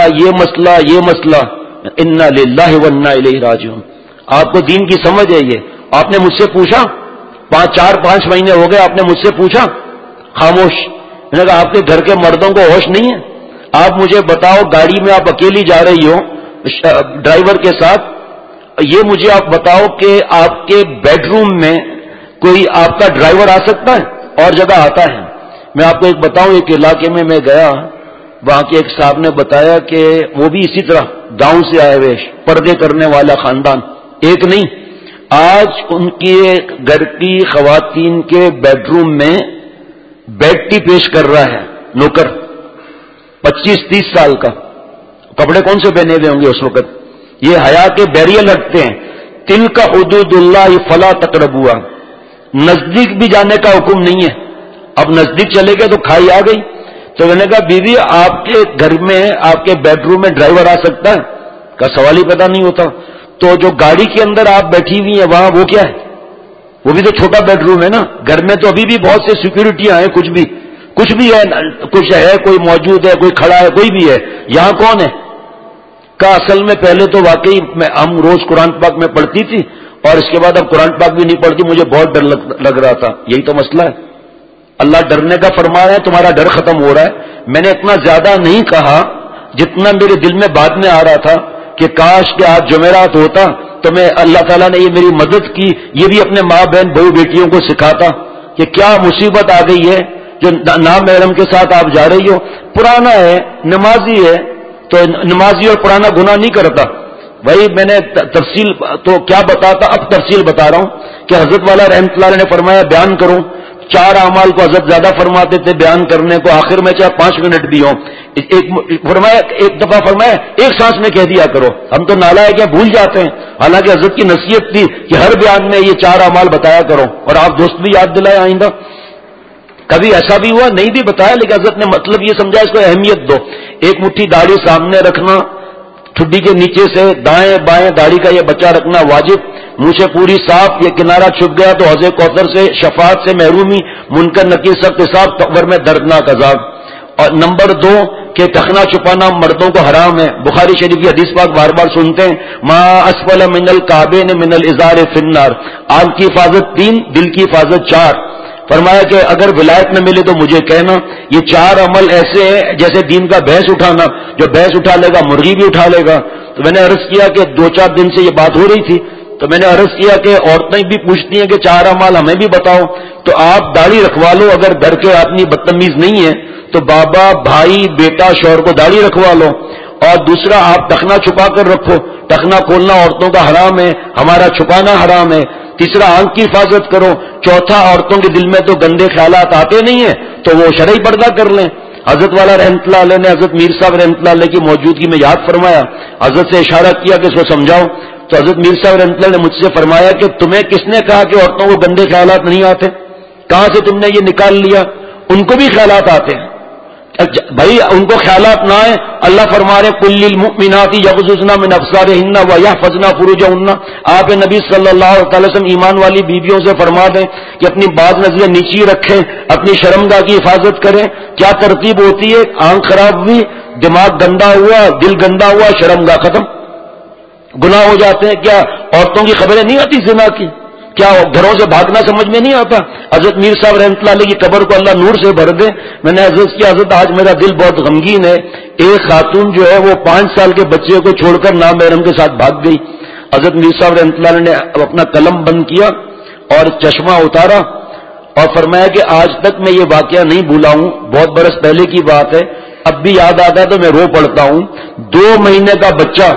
انا للہ و انا الیہ راجعون. آپ کو دین کی سمجھ ہے. یہ آپ نے مجھ سے پوچھا 4-5 مہینے ہو گئے، آپ نے مجھ سے پوچھا، خاموش. میں نے کہا آپ کے گھر کے مردوں کو ہوش نہیں ہے. آپ مجھے بتاؤ گاڑی میں آپ اکیلی جا رہی ہو ڈرائیور کے ساتھ، یہ مجھے آپ بتاؤ کہ آپ کے بیڈ روم میں کوئی آپ کا ڈرائیور آ سکتا ہے؟ اور جگہ آتا ہے. میں آپ کو ایک بتاؤں، ایک علاقے میں گیا، وہاں کے ایک صاحب نے بتایا کہ وہ بھی اسی طرح گاؤں سے آئے ہوئے پردے کرنے والا خاندان، ایک نہیں، آج ان کے گھر کی خواتین کے بیڈ روم میں بیڈ ٹی پیش کر رہا ہے نوکر، 25-30 سال کا. کپڑے کون سے پہنے ہوئے ہوں گے اس وقت. یہ حیا کے بیریئر لگتے ہیں. تل کا حدود اللہ فلا تقربوا، نزدیک بھی جانے کا حکم نہیں ہے. اب نزدیک چلے گئے تو کھائی آ گئی. تو میں نے کہا بیوی آپ کے گھر میں آپ کے بیڈ روم میں ڈرائیور آ سکتا ہے؟ کا سوال ہی پیدا نہیں ہوتا. تو جو گاڑی کے اندر آپ بیٹھی ہوئی ہیں وہاں وہ کیا ہے؟ وہ بھی تو چھوٹا بیڈ روم ہے نا. گھر میں تو ابھی بھی بہت سے سیکورٹیاں ہیں، کچھ بھی ہے، کچھ ہے، کوئی موجود ہے، کوئی کھڑا ہے، کوئی بھی ہے. یہاں کون ہے؟ کا اصل میں پہلے تو واقعی ہم روز قرآن پاک میں پڑھتی تھی اور اس کے بعد اب قرآن پاک بھی نہیں پڑھتی. مجھے بہت ڈر لگ رہا تھا. یہی تو مسئلہ ہے. اللہ ڈرنے کا فرما رہا ہے، تمہارا ڈر ختم ہو رہا ہے. میں نے اتنا زیادہ نہیں کہا جتنا میرے دل میں بعد میں آ رہا تھا کہ کاش کہ آج جمعرات ہوتا تو میں اللہ تعالیٰ نے یہ میری مدد کی، یہ بھی اپنے ماں بہن بہو بیٹیوں کو سکھاتا کہ کیا مصیبت آ گئی ہے جو نامحرم کے ساتھ آپ جا رہی ہو. پرانا ہے، نمازی ہے، تو نمازی اور پرانا گناہ نہیں کرتا. بھائی میں نے تفصیل تو کیا بتاتا، اب تفصیل بتا رہا ہوں کہ حضرت والا رحمۃ اللہ علیہ نے فرمایا بیان کروں. 4 اعمال کو حضرت زیادہ فرماتے تھے بیان کرنے کو، آخر میں چاہے 5 منٹ بھی ہوں. ایک دفعہ فرمایا ایک سانس میں کہہ دیا کرو. ہم تو نالائق ہیں، بھول جاتے ہیں. حالانکہ حضرت کی نصیحت تھی کہ ہر بیان میں یہ 4 اعمال بتایا کرو، اور آپ دوست بھی یاد دلائے آئندہ. کبھی ایسا بھی ہوا نہیں بھی بتایا، لیکن حضرت نے مطلب یہ سمجھا اس کو اہمیت دو. ایک مٹھی داڑھی سامنے رکھنا، ٹھڈی کے نیچے سے دائیں بائیں داڑھی کا یہ بچہ رکھنا واجب. منہ سے پوری صاف، یہ کنارہ چھپ گیا تو حوض کوثر سے شفاعت سے محرومی، منکر نکیر سخت حساب، قبر میں دردناک عذاب. اور نمبر 2 کہ ٹخنا چھپانا مردوں کو حرام ہے. بخاری شریف کی حدیث پاک بار بار سنتے ہیں، ما اسفل من الکعبین من الازار فی النار. آنکھ کی حفاظت 3، دل کی حفاظت 4. فرمایا کہ اگر ولایت نہ ملے تو مجھے کہنا. یہ 4 عمل ایسے ہیں جیسے دین کا بھینس اٹھانا، جو بھینس اٹھا لے گا مرغی بھی اٹھا لے گا. تو میں نے عرض کیا کہ 2-4 دن سے یہ بات ہو رہی تھی، تو میں نے عرض کیا کہ عورتیں بھی پوچھتی ہیں کہ 4 عمل ہمیں بھی بتاؤ. تو آپ داڑھی رکھوا لو، اگر گھر کے آدمی بدتمیز نہیں ہے تو بابا، بھائی، بیٹا، شوہر کو داڑھی رکھوا لو. اور دوسرا آپ ٹخنا چھپا کر رکھو. ٹخنا کھولنا عورتوں کا حرام ہے، ہمارا چھپانا حرام ہے. تیسرا آنکھ کی حفاظت کرو. چوتھا عورتوں کے دل میں تو گندے خیالات آتے نہیں ہیں تو وہ شرعی پردہ کر لیں. حضرت والا رحمۃ اللہ علیہ نے حضرت میر صاحب رحمۃ اللہ علیہ کی موجودگی میں یاد فرمایا، حضرت سے اشارہ کیا کہ اس کو سمجھاؤ. تو حضرت میر صاحب رحمۃ اللہ نے مجھ سے فرمایا کہ تمہیں کس نے کہا کہ عورتوں کو گندے خیالات نہیں آتے؟ کہاں سے تم نے یہ نکال لیا؟ ان کو بھی خیالات آتے ہیں بھائی، ان کو خیالات نہ آئے. اللہ فرما رہے کل للمؤمنات یغضضن من ابصارهن ويحفظن فروجهن. آپ نبی صلی اللہ علیہ وسلم ایمان والی بیویوں سے فرما دیں کہ اپنی بعض نظریں نیچی رکھیں، اپنی شرمگاہ کی حفاظت کریں. کیا ترتیب ہوتی ہے؟ آنکھ خراب ہوئی، دماغ گندا ہوا، دل گندا ہوا، شرمگاہ ختم، گناہ ہو جاتے ہیں. کیا عورتوں کی خبریں نہیں آتی زنا کی؟ کیا گھروں سے بھاگنا سمجھ میں نہیں آتا؟ حضرت میر صاحب رحمۃ اللہ علیہ کی قبر کو اللہ نور سے بھر دے. میں نے عرض کیا حضرت آج میرا دل بہت غمگین ہے. ایک خاتون جو ہے وہ 5 سال کے بچے کو چھوڑ کر نامحرم کے ساتھ بھاگ گئی. حضرت میر صاحب رحمۃ اللہ علیہ نے اپنا قلم بند کیا اور چشمہ اتارا اور فرمایا کہ آج تک میں یہ واقعہ نہیں بھولا ہوں. بہت برس پہلے کی بات ہے، اب بھی یاد آتا ہے تو میں رو پڑتا ہوں. 2 مہینے کا بچہ،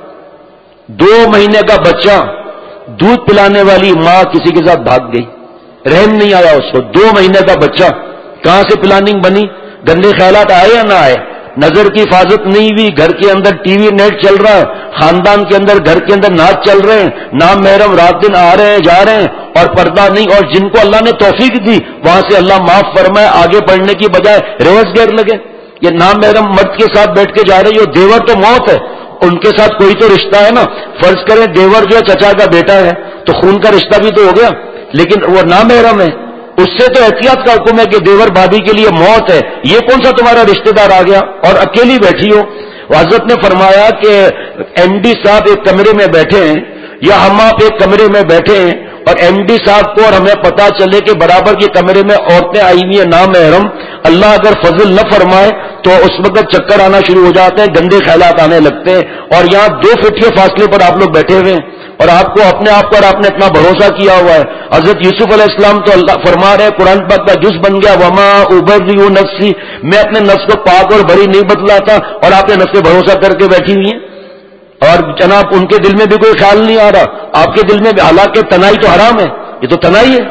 2 مہینے کا بچہ، دودھ پلانے والی ماں کسی کے ساتھ بھاگ گئی. رحم نہیں آیا اس کو. 2 مہینے کا بچہ. کہاں سے پلاننگ بنی؟ گندے خیالات آئے یا نہ آئے؟ نظر کی حفاظت نہیں ہوئی. گھر کے اندر ٹی وی نیٹ چل رہا ہے، خاندان کے اندر گھر کے اندر ناچ چل رہے ہیں، نام محرم رات دن آ رہے ہیں جا رہے ہیں اور پردہ نہیں. اور جن کو اللہ نے توفیق دی وہاں سے اللہ معاف فرمائے آگے بڑھنے کی بجائے ریورس گیئر لگے. یہ نام محرم مرد کے ساتھ بیٹھ کے جا رہی ہو. دیور تو موت ہے، ان کے ساتھ کوئی تو رشتہ ہے نا. فرض کریں دیور جو ہے چچا کا بیٹا ہے تو خون کا رشتہ بھی تو ہو گیا، لیکن وہ نامحرم ہے. اس سے تو احتیاط کا حکم ہے کہ دیور بھابھی کے لیے موت ہے. یہ کون سا تمہارا رشتہ دار آ گیا اور اکیلی بیٹھی ہو؟ حضرت نے فرمایا کہ ایم ڈی صاحب ایک کمرے میں بیٹھے ہیں یا ہم آپ ایک کمرے میں بیٹھے ہیں اور ایم ڈی صاحب کو اور ہمیں پتا چلے کہ برابر کے کمرے میں عورتیں آئی ہوئی ہیں نامحرم، اللہ اگر فضل نہ فرمائے تو اس وقت چکر آنا شروع ہو جاتے ہیں، گندے خیالات آنے لگتے ہیں. اور یہاں 2 فٹ کے فاصلے پر آپ لوگ بیٹھے ہوئے ہیں اور آپ کو اپنے آپ پر آپ نے اتنا بھروسہ کیا ہوا ہے. حضرت یوسف علیہ السلام تو اللہ فرما رہے قرآن پاک کا جز بن گیا، وما ابرئ نفسی، میں اپنے نفس کو پاک اور بری نہیں بدلاتا، اور آپ نے نفس پہ بھروسہ کر کے بیٹھی ہوئی ہیں. اور جناب ان کے دل میں بھی کوئی خیال نہیں آ رہا، آپ کے دل میں بھی. حالانکہ تنائی تو حرام ہے، یہ تو تنائی ہے،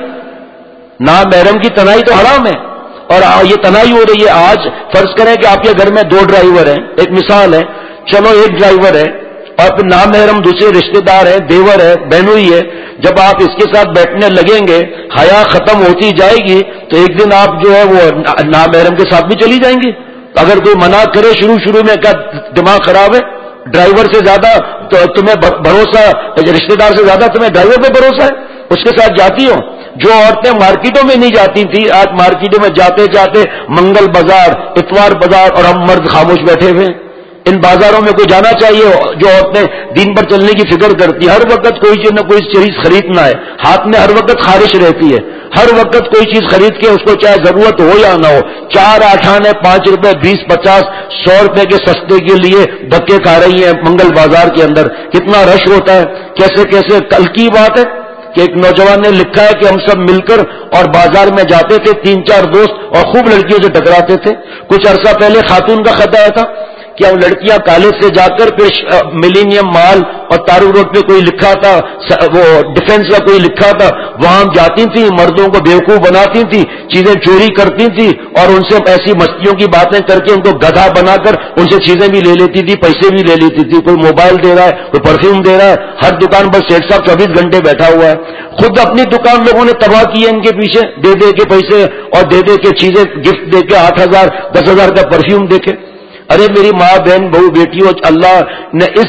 نامحرم کی تنائی تو حرام ہے اور یہ تنائی ہو رہی ہے. آج فرض کریں کہ آپ کے گھر میں 2 ڈرائیور ہیں، ایک مثال ہے، چلو ایک ڈرائیور ہے اور پھر نامحرم دوسرے رشتہ دار ہیں، دیور ہے، بہنوئی ہے. جب آپ اس کے ساتھ بیٹھنے لگیں گے حیا ختم ہوتی جائے گی تو ایک دن آپ جو ہے وہ نامحرم کے ساتھ بھی چلی جائیں گی. اگر کوئی منع کرے شروع میں، کیا دماغ خراب ہے؟ ڈرائیور سے زیادہ تو تمہیں بھروسہ، رشتہ دار سے زیادہ تمہیں ڈرائیور پہ بھروسہ ہے، اس کے ساتھ جاتی ہو. جو عورتیں مارکیٹوں میں نہیں جاتی تھی آج مارکیٹوں میں جاتے جاتے منگل بازار، اتوار بازار، اور ہم مرد خاموش بیٹھے ہوئے. ان بازاروں میں کوئی جانا چاہیے جو عورتیں دین پر چلنے کی فکر کرتی. ہر وقت کوئی چیز نہ کوئی چیز خریدنا ہے، ہاتھ میں ہر وقت خارش رہتی ہے، ہر وقت کوئی چیز خرید کے اس کو چاہے ضرورت ہو یا نہ ہو 4 آٹھانے 5 روپے 20 50 100 روپے کے سستے کے لیے دھکے کھا رہی ہیں منگل بازار کے اندر. کتنا رش ہوتا ہے. کیسے کل کی بات ہے کہ ایک نوجوان نے لکھا ہے کہ ہم سب مل کر اور بازار میں جاتے تھے 3-4 دوست اور خوب لڑکیوں سے ٹکراتے تھے. کچھ عرصہ پہلے خاتون کا خط آیا تھا کیا وہ لڑکیاں کالج سے جا کر پھر ملینیم مال اور تارو روڈ پہ کوئی لکھا تھا وہ ڈیفنس کا کوئی لکھا تھا وہاں جاتی تھیں مردوں کو بیوقوف بناتی تھیں چیزیں چوری کرتی تھیں اور ان سے ایسی مستیوں کی باتیں کر کے ان کو گدھا بنا کر ان سے چیزیں بھی لے لیتی تھی پیسے بھی لے لیتی تھی کوئی موبائل دے رہا ہے کوئی پرفیوم دے رہا ہے ہر دکان پر سیٹ صاحب 24 گھنٹے بیٹھا ہوا ہے خود اپنی دکان لوگوں نے تباہ کی ہے ان کے پیچھے دے دے کے پیسے اور دے دے کے چیزیں گفٹ دے کے 8,000 10,000 کا پرفیوم دے کے ارے میری ماں بہن بہو بیٹیوں اللہ نے اس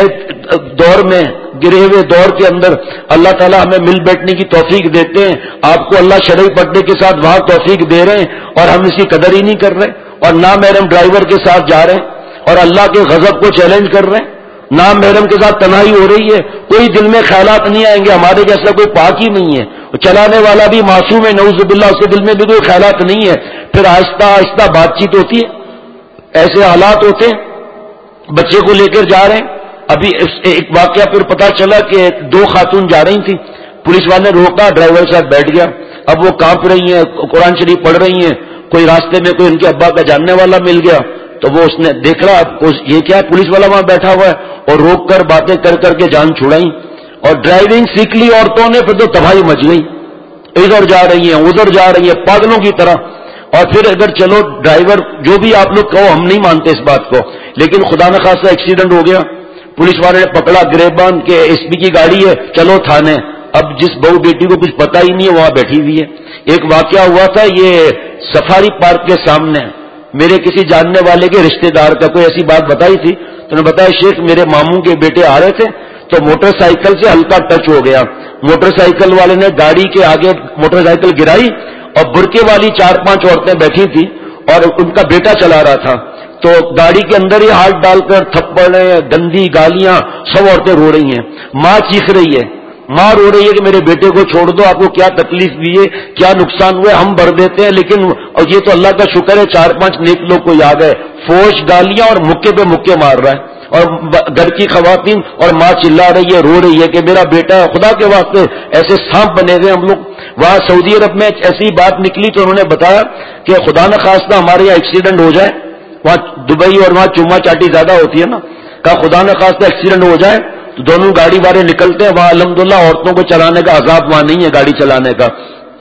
دور میں گرے ہوئے دور کے اندر اللہ تعالیٰ ہمیں مل بیٹھنے کی توفیق دیتے ہیں آپ کو اللہ شرعی پردے کے ساتھ وہاں توفیق دے رہے ہیں اور ہم اس کی قدر ہی نہیں کر رہے اور نامحرم ڈرائیور کے ساتھ جا رہے ہیں اور اللہ کے غضب کو چیلنج کر رہے ہیں نامحرم کے ساتھ تنہائی ہو رہی ہے کوئی دل میں خیالات نہیں آئیں گے ہمارے جیسا کوئی پاک ہی نہیں ہے چلانے والا بھی معصوم ہے نعوذ باللہ اس کے دل میں بھی کوئی خیالات نہیں ہے پھر آہستہ آہستہ بات چیت ہوتی ہے ایسے حالات ہوتے ہیں بچے کو لے کر جا رہے ہیں ابھی ایک واقعہ پھر پتا چلا کہ 2 خاتون جا رہی تھیں پولیس والے نے روکا ڈرائیور کے ساتھ بیٹھ گیا اب وہ کانپ رہی ہیں قرآن شریف پڑھ رہی ہیں کوئی راستے میں کوئی ان کے ابا کا جاننے والا مل گیا تو وہ اس نے دیکھ رہا یہ کیا ہے پولیس والا وہاں بیٹھا ہوا ہے اور روک کر باتیں کر کر کے جان چھڑائی اور ڈرائیونگ سیکھ لی عورتوں نے پھر تو تباہی مچ گئی ادھر جا رہی ہیں ادھر جا رہی ہیں پاگلوں کی طرح اور پھر اگر چلو ڈرائیور جو بھی آپ لوگ کہو ہم نہیں مانتے اس بات کو لیکن خدا نخواستہ ایکسیڈنٹ ہو گیا پولیس والے نے پکڑا گریبان کے ایس پی کی گاڑی ہے چلو تھانے اب جس بہو بیٹی کو کچھ پتا ہی نہیں ہے وہاں بیٹھی ہوئی ہے ایک واقعہ ہوا تھا یہ سفاری پارک کے سامنے میرے کسی جاننے والے کے رشتہ دار کا کوئی ایسی بات بتائی تھی تو نے بتایا شیخ میرے ماموں کے بیٹے آ رہے تھے تو موٹر سائیکل سے ہلکا ٹچ ہو گیا موٹر سائیکل والے نے گاڑی کے آگے موٹر سائیکل گرائی اور برقعے والی 4-5 عورتیں بیٹھی تھی اور ان کا بیٹا چلا رہا تھا تو گاڑی کے اندر ہی ہاتھ ڈال کر تھپڑ گندی گالیاں سب عورتیں رو رہی ہیں ماں چیخ رہی ہے ماں رو رہی ہے کہ میرے بیٹے کو چھوڑ دو آپ کو کیا تکلیف ہوئی ہے کیا نقصان ہوئے ہم بھر دیتے ہیں لیکن اور یہ تو اللہ کا شکر ہے 4-5 نیک لوگ کو یاد ہے فوش گالیاں اور مکے پہ مکے مار رہا ہے اور گھر کی خواتین اور ماں چلا رہی ہے رو رہی ہے کہ میرا بیٹا ہے خدا کے واسطے ایسے سانپ بنے ہوئے ہم لوگ وہاں سعودی عرب میں ایسی بات نکلی تو انہوں نے بتایا کہ خدا نخواستہ ہمارے یہاں ایکسیڈنٹ ہو جائے وہاں دبئی اور وہاں چوما چاٹی زیادہ ہوتی ہے نا کہا خدا نخواستہ ایکسیڈنٹ ہو جائے تو دونوں گاڑی والے نکلتے ہیں وہاں الحمدللہ عورتوں کو چلانے کا عذاب وہاں نہیں ہے گاڑی چلانے کا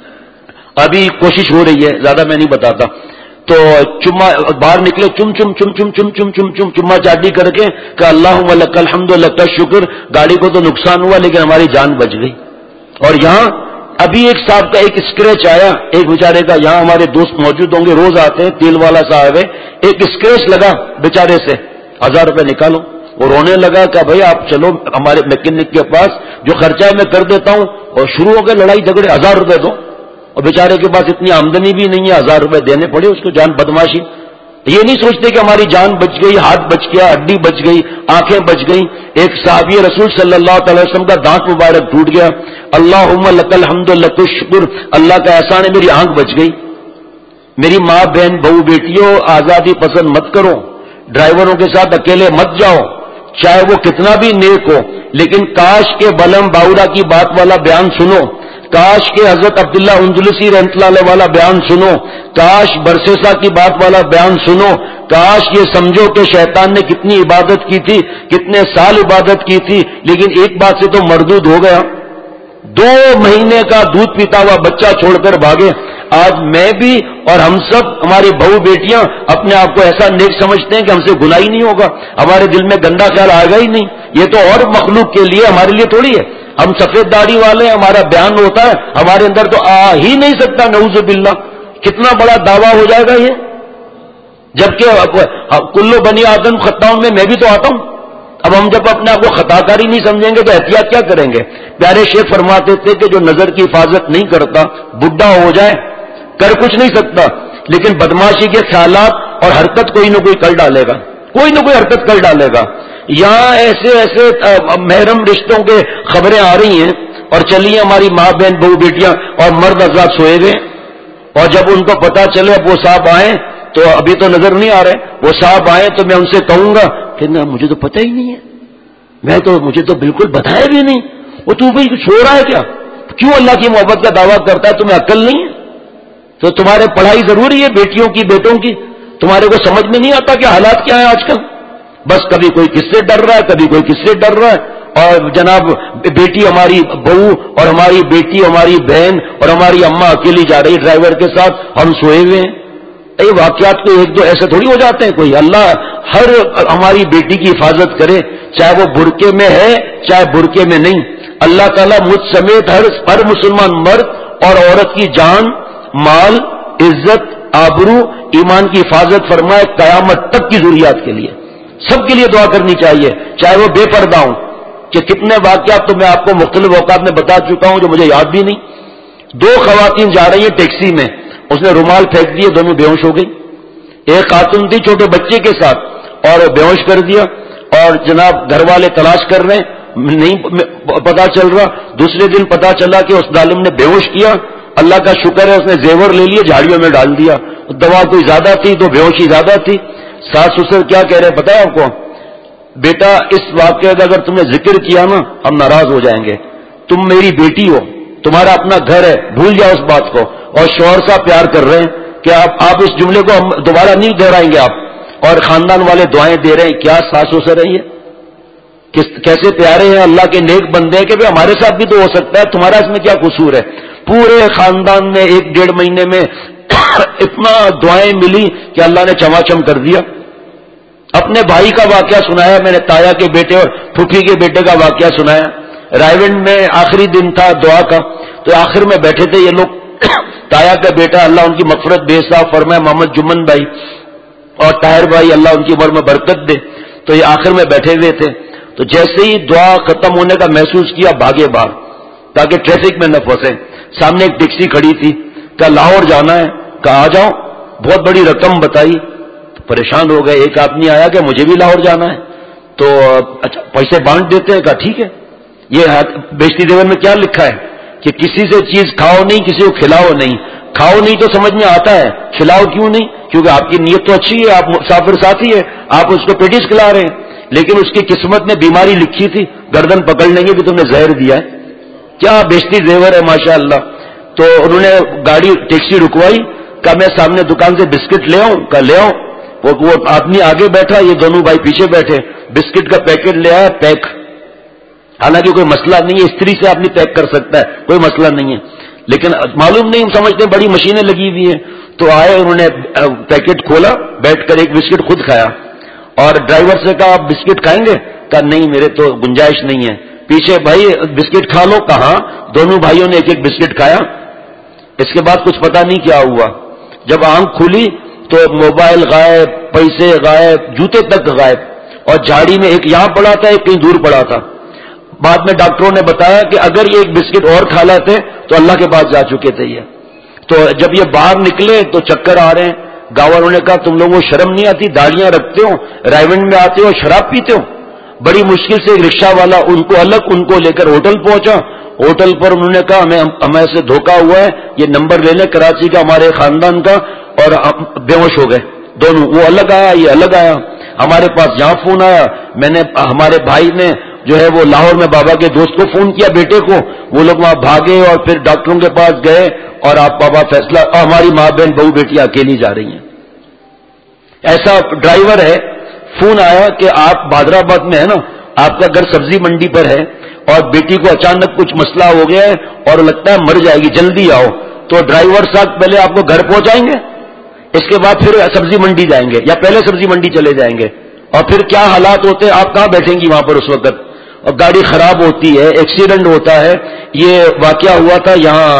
ابھی کوشش ہو رہی ہے زیادہ میں نہیں بتاتا تو چما باہر نکلے چم چم چم چم چم چم چم چم چما چاٹی کر کے کہ اللہم لک الحمد لک شکر گاڑی کو تو نقصان ہوا لیکن ہماری جان بچ گئی اور یہاں ابھی ایک صاحب کا ایک اسکریچ آیا ایک بیچارے کا یہاں ہمارے دوست موجود ہوں گے روز آتے ہیں تیل والا صاحب ہے ایک اسکریچ لگا بیچارے سے 1000 روپے نکالو وہ رونے لگا کہ بھائی آپ چلو ہمارے میکینک کے پاس جو خرچہ ہے میں کر دیتا ہوں اور شروع ہو گئے لڑائی جھگڑے 1000 روپے دو اور بیچارے کے پاس اتنی آمدنی بھی نہیں ہے 1000 روپے دینے پڑے اس کو جان بدماشی یہ نہیں سوچتے کہ ہماری جان بچ گئی ہاتھ بچ گیا ہڈی بچ گئی آنکھیں بچ گئیں ایک صحابی رسول صلی اللہ تعالی وسلم کا دانت مبارک ٹوٹ گیا اللہم لک الحمد لک الشکر اللہ کا احسان ہے میری آنکھ بچ گئی میری ماں بہن بہو بیٹیوں آزادی پسند مت کرو ڈرائیوروں کے ساتھ اکیلے مت جاؤ چاہے وہ کتنا بھی نیک ہو لیکن کاش کے بلم باورا کی بات والا بیان سنو کاش کے حضرت عبداللہ اندلسی رحمۃ اللہ علیہ والا بیان سنو کاش برسیسا کی بات والا بیان سنو کاش یہ سمجھو کہ شیطان نے کتنی عبادت کی تھی کتنے سال عبادت کی تھی لیکن ایک بات سے تو مردود ہو گیا 2 مہینے کا دودھ پیتا ہوا بچہ چھوڑ کر بھاگے آج میں بھی اور ہم سب ہماری بہو بیٹیاں اپنے آپ کو ایسا نیک سمجھتے ہیں کہ ہم سے گناہ ہی نہیں ہوگا ہمارے دل میں گندا خیال آئے گا ہی نہیں یہ تو اور مخلوق کے لیے ہمارے لیے تھوڑی ہے ہم سفید داڑھی والے ہیں ہمارا بیان ہوتا ہے ہمارے اندر تو آ ہی نہیں سکتا نعوذ باللہ کتنا بڑا دعویٰ ہو جائے گا یہ جبکہ کلو بنی آدم خطاؤں میں بھی تو آتا ہوں اب ہم جب اپنے آپ کو خطا کاری نہیں سمجھیں گے تو احتیاط کیا کریں گے پیارے شیخ فرماتے تھے کہ جو نظر کی حفاظت نہیں کرتا بڈھا ہو جائے کر کچھ نہیں سکتا لیکن بدماشی کے خیالات اور حرکت کوئی نہ کوئی کر ڈالے گا کوئی نہ کوئی حرکت کر ڈالے گا یہاں ایسے ایسے محرم رشتوں کے خبریں آ رہی ہیں اور چلیے ہماری ماں بہن بہو بیٹیاں اور مرد حضرات سوئے ہوئے اور جب ان کو پتا چلے اب وہ صاحب آئیں تو ابھی تو نظر نہیں آ رہے وہ صاحب آئیں تو میں ان سے کہوں گا کہ مجھے تو پتہ ہی نہیں ہے مجھے تو بالکل بتایا بھی نہیں وہ تو بھائی چھوڑ رہا ہے کیا کیوں اللہ کی محبت کا دعویٰ کرتا ہے تمہیں عقل نہیں ہے تو تمہارے پڑھائی ضروری ہے بیٹیوں کی بیٹوں کی تمہارے کو سمجھ میں نہیں آتا کہ حالات کیا ہے آج کل؟ بس کبھی کوئی کس سے ڈر رہا ہے، کبھی کوئی کس سے ڈر رہا ہے، اور جناب بیٹی ہماری بہو اور ہماری بیٹی ہماری بہن اور ہماری اماں اکیلی جا رہی ڈرائیور کے ساتھ، ہم سوئے ہوئے ہیں. یہ واقعات کو ایک دو ایسے تھوڑی ہو جاتے ہیں. کوئی اللہ ہر ہماری بیٹی کی حفاظت کرے، چاہے وہ برقعے میں ہے چاہے برقعے میں نہیں. اللہ تعالیٰ مجھ سمیت ہر مسلمان مرد اور عورت کی جان، مال، عزت، آبرو، ایمان کی حفاظت فرمائے قیامت تک کی ضروریات کے لیے. سب کے لیے دعا کرنی چاہیے، چاہے وہ بے پردہ ہوں. کہ کتنے واقعات تو میں آپ کو مختلف اوقات میں بتا چکا ہوں جو مجھے یاد بھی نہیں. 2 خواتین جا رہی ہیں ٹیکسی میں، اس نے رومال پھینک دیے، دونوں بے ہوش ہو گئی. ایک خاتون تھی چھوٹے بچے کے ساتھ اور بے ہوش کر دیا، اور جناب گھر والے تلاش کر رہے ہیں، نہیں پتا چل رہا. دوسرے دن پتا چلا کہ اس ظالم نے بے ہوش کیا. اللہ کا شکر ہے اس نے زیور لے لیے، جھاڑیوں میں ڈال دیا. دوا کوئی زیادہ تھی تو بے ہوشی زیادہ تھی. ساس سسر کیا کہہ رہے پتا ہے آپ کو؟ بیٹا اس واقعے کا اگر تم نے ذکر کیا نا ہم ناراض ہو جائیں گے. تم میری بیٹی ہو، تمہارا اپنا گھر ہے، بھول جاؤ اس بات کو. اور شوہر صاحب پیار کر رہے ہیں کہ آپ اس جملے کو ہم دوبارہ نہیں دہرائیں گے آپ. اور خاندان والے دعائیں دے رہے ہیں. کیا ساس سسر ہے یہ؟ کیسے پیارے ہیں، اللہ کے نیک بندے ہیں کہ بھائی ہمارے ساتھ بھی تو ہو سکتا ہے، تمہارا اس میں کیا قصور ہے. پورے خاندان نے 1-1.5 مہینے میں اتنا دعائیں ملی کہ اللہ نے چماچم کر دیا. اپنے بھائی کا واقعہ سنایا میں نے، تایا کے بیٹے اور پھوپھی کے بیٹے کا واقعہ سنایا. رائے میں آخری دن تھا دعا کا، تو آخر میں بیٹھے تھے یہ لوگ. تایا کا بیٹا اللہ ان کی مغفرت بے حساب فرمائے، محمد جمن بھائی اور طاہر بھائی اللہ ان کی عمر میں برکت دے. تو یہ آخر میں بیٹھے ہوئے تھے. تو جیسے ہی دعا ختم ہونے کا محسوس کیا بھاگے باہر تاکہ ٹریفک میں نہ پھنسے. سامنے ایک ٹیکسی کھڑی تھی، کہا لاہور جانا ہے، کہا آ جاؤ. بہت بڑی رقم بتائی، پریشان ہو گئے. ایک آدمی آیا کہ مجھے بھی لاہور جانا ہے، تو اچھا پیسے بانٹ دیتے ہیں. کہا ٹھیک ہے. یہ بیشتی دیور میں کیا لکھا ہے کہ کسی سے چیز کھاؤ نہیں، کسی کو کھلاؤ نہیں. کھاؤ نہیں تو سمجھ میں آتا ہے، کھلاؤ کیوں نہیں؟ کیونکہ آپ کی نیت تو اچھی ہے، آپ مسافر ساتھی ہے، آپ اس کو پیٹیز کھلا رہے ہیں. لیکن اس کی قسمت نے بیماری لکھی تھی، گردن پکڑ لیں گے کہ تم نے زہر دیا ہے. کیا بیشتی زیور ہے ماشاء اللہ. تو انہوں نے گاڑی ٹیکسی رکوائی، کہا میں سامنے دکان سے بسکٹ لے آؤں. کہا لے آؤ. وہ آدمی آگے بیٹھا، یہ دونوں بھائی پیچھے بیٹھے. بسکٹ کا پیکٹ لے آیا، پیک. حالانکہ کوئی مسئلہ نہیں ہے، استری سے آدمی پیک کر سکتا ہے، کوئی مسئلہ نہیں ہے. لیکن معلوم نہیں، ہم سمجھتے ہیں بڑی مشینیں لگی ہوئی ہیں. تو آئے، انہوں نے پیکٹ کھولا، بیٹھ کر ایک بسکٹ خود کھایا. اور ڈرائیور سے کہا آپ بسکٹ کھائیں گے؟ کہا نہیں میرے تو گنجائش نہیں ہے. پیچھے بھائی بسکٹ کھا لو. کہا دونوں بھائیوں نے ایک بسکٹ کھایا. اس کے بعد کچھ پتا نہیں کیا ہوا. جب آنکھ کھلی تو موبائل غائب، پیسے غائب، جوتے تک غائب. اور جھاڑی میں ایک یہاں پڑا تھا، ایک کہیں دور پڑا تھا. بعد میں ڈاکٹروں نے بتایا کہ اگر یہ ایک بسکٹ اور کھا لیتے تو اللہ کے پاس جا چکے تھے یہ. تو جب یہ باہر نکلے تو چکر آ رہے ہیں. گاؤں والوں نے کہا تم لوگوں کو شرم نہیں آتی، داڑیاں رکھتے ہو، رائونڈ میں آتے ہو، شراب پیتے ہو. بڑی مشکل سے ایک رکشہ والا ان کو الگ ان کو لے کر ہوٹل پہنچا. ہوٹل پر انہوں نے کہا ہمیں سے دھوکہ ہوا ہے، یہ نمبر لے لیں کراچی کا ہمارے خاندان کا. اور بے ہوش ہو گئے دونوں. وہ الگ آیا، یہ الگ آیا. ہمارے پاس یہاں فون آیا، میں نے ہمارے بھائی نے جو ہے وہ لاہور میں بابا کے دوست کو فون کیا، بیٹے کو. وہ لوگ وہاں بھاگے اور پھر ڈاکٹروں کے پاس گئے اور آپ بابا فیصلہ، ہماری ماں بہن بہو بیٹیاں اکیلی جا رہی ہیں. ایسا ڈرائیور ہے. فون آیا کہ آپ بادرآباد میں ہے نا، آپ کا گھر سبزی منڈی پر ہے اور بیٹی کو اچانک کچھ مسئلہ ہو گیا ہے اور لگتا ہے مر جائے گی، جلدی آؤ. تو ڈرائیور صاحب پہلے آپ کو گھر پہنچائیں گے، اس کے بعد پھر سبزی منڈی جائیں گے، یا پہلے سبزی منڈی چلے جائیں گے. اور پھر کیا حالات ہوتے ہیں، آپ کہاں بیٹھیں گی وہاں پر اس وقت. اور گاڑی خراب ہوتی ہے، ایکسیڈنٹ ہوتا ہے. یہ واقعہ ہوا تھا یہاں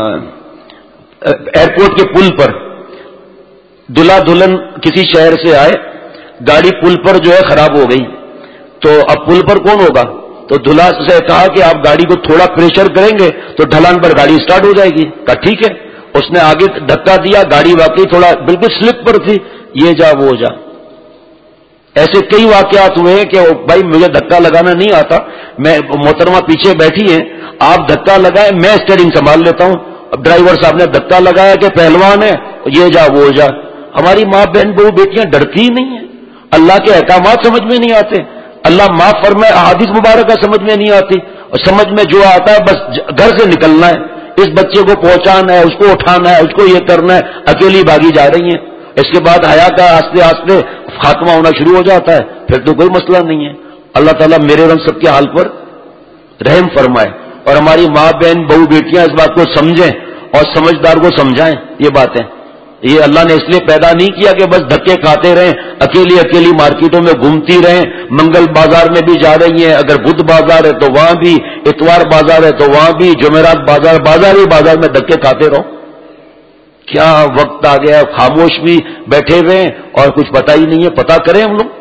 ایئرپورٹ کے پل پر. دلہا دلہن کسی شہر سے آئے، گاڑی پل پر جو ہے خراب ہو گئی. تو اب پل پر کون ہوگا؟ تو دلہا سے کہا کہ آپ گاڑی کو تھوڑا پریشر کریں گے تو ڈھلان پر گاڑی سٹارٹ ہو جائے گی. کہا ٹھیک ہے. اس نے آگے دھکا دیا، گاڑی واقعی تھوڑا بالکل سلپ پر تھی، یہ جا وہ جا. ایسے کئی واقعات ہوئے ہیں کہ بھائی مجھے دھکا لگانا نہیں آتا، میں محترمہ پیچھے بیٹھی ہیں، آپ دھکا لگائے میں اسٹیئرنگ سنبھال لیتا ہوں. اب ڈرائیور صاحب نے دھکا لگایا کہ پہلوان ہے، یہ جا وہ جا. ہماری ماں بہن بہو بیٹیاں ڈرتی ہی نہیں ہیں. اللہ کے احکامات سمجھ میں نہیں آتے. اللہ معاف فرمائے، احادیث مبارکہ سمجھ میں نہیں آتی. اور سمجھ میں جو آتا ہے بس گھر سے نکلنا ہے، اس بچے کو پہنچانا ہے، اس کو اٹھانا ہے، اس کو یہ کرنا ہے. اکیلی بھاگی جا رہی ہیں. اس کے بعد حیا کا آہستہ آہستہ خاتمہ ہونا شروع ہو جاتا ہے، پھر تو کوئی مسئلہ نہیں ہے۔ اللہ تعالیٰ میرے اور ہم سب کے حال پر رحم فرمائے، اور ہماری ماں بہن بہو بیٹیاں اس بات کو سمجھیں اور سمجھدار کو سمجھائیں۔ یہ باتیں یہ اللہ نے اس لیے پیدا نہیں کیا کہ بس دھکے کھاتے رہیں، اکیلی اکیلی مارکیٹوں میں گھومتی رہیں، منگل بازار میں بھی جا رہی ہیں، اگر بدھ بازار ہے تو وہاں بھی، اتوار بازار ہے تو وہاں بھی، جمعرات بازار، بازار ہی بازار میں دھکے کھاتے رہو۔ کیا وقت آ گیا، خاموش بھی بیٹھے ہوئے ہیں اور کچھ پتا ہی نہیں ہے۔ پتا کریں ہم لوگ۔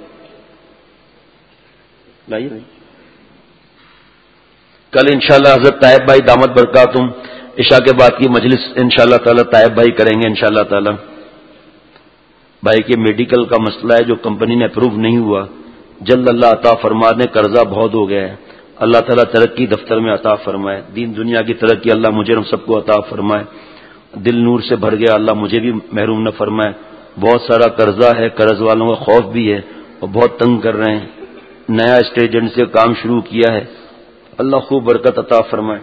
کل انشاءاللہ حضرت طیب بھائی دامت برکاتہم عشاء کے بعد کی مجلس انشاءاللہ تعالی طیب بھائی کریں گے انشاءاللہ تعالی۔ بھائی کے میڈیکل کا مسئلہ ہے جو کمپنی نے اپروو نہیں ہوا، جلد اللہ عطا فرما دے، قرضہ بہت ہو گیا ہے، اللہ تعالیٰ ترقی دفتر میں عطا فرمائے، دین دنیا کی ترقی اللہ مجھے ہم سب کو عطا فرمائے، دل نور سے بھر گیا اللہ مجھے بھی محروم نہ فرمائے۔ بہت سارا قرضہ ہے، قرض والوں کا خوف بھی ہے اور بہت تنگ کر رہے ہیں، نیا اسٹیٹ ایجنٹ سے کام شروع کیا ہے، اللہ خوب برکت عطا فرمائے۔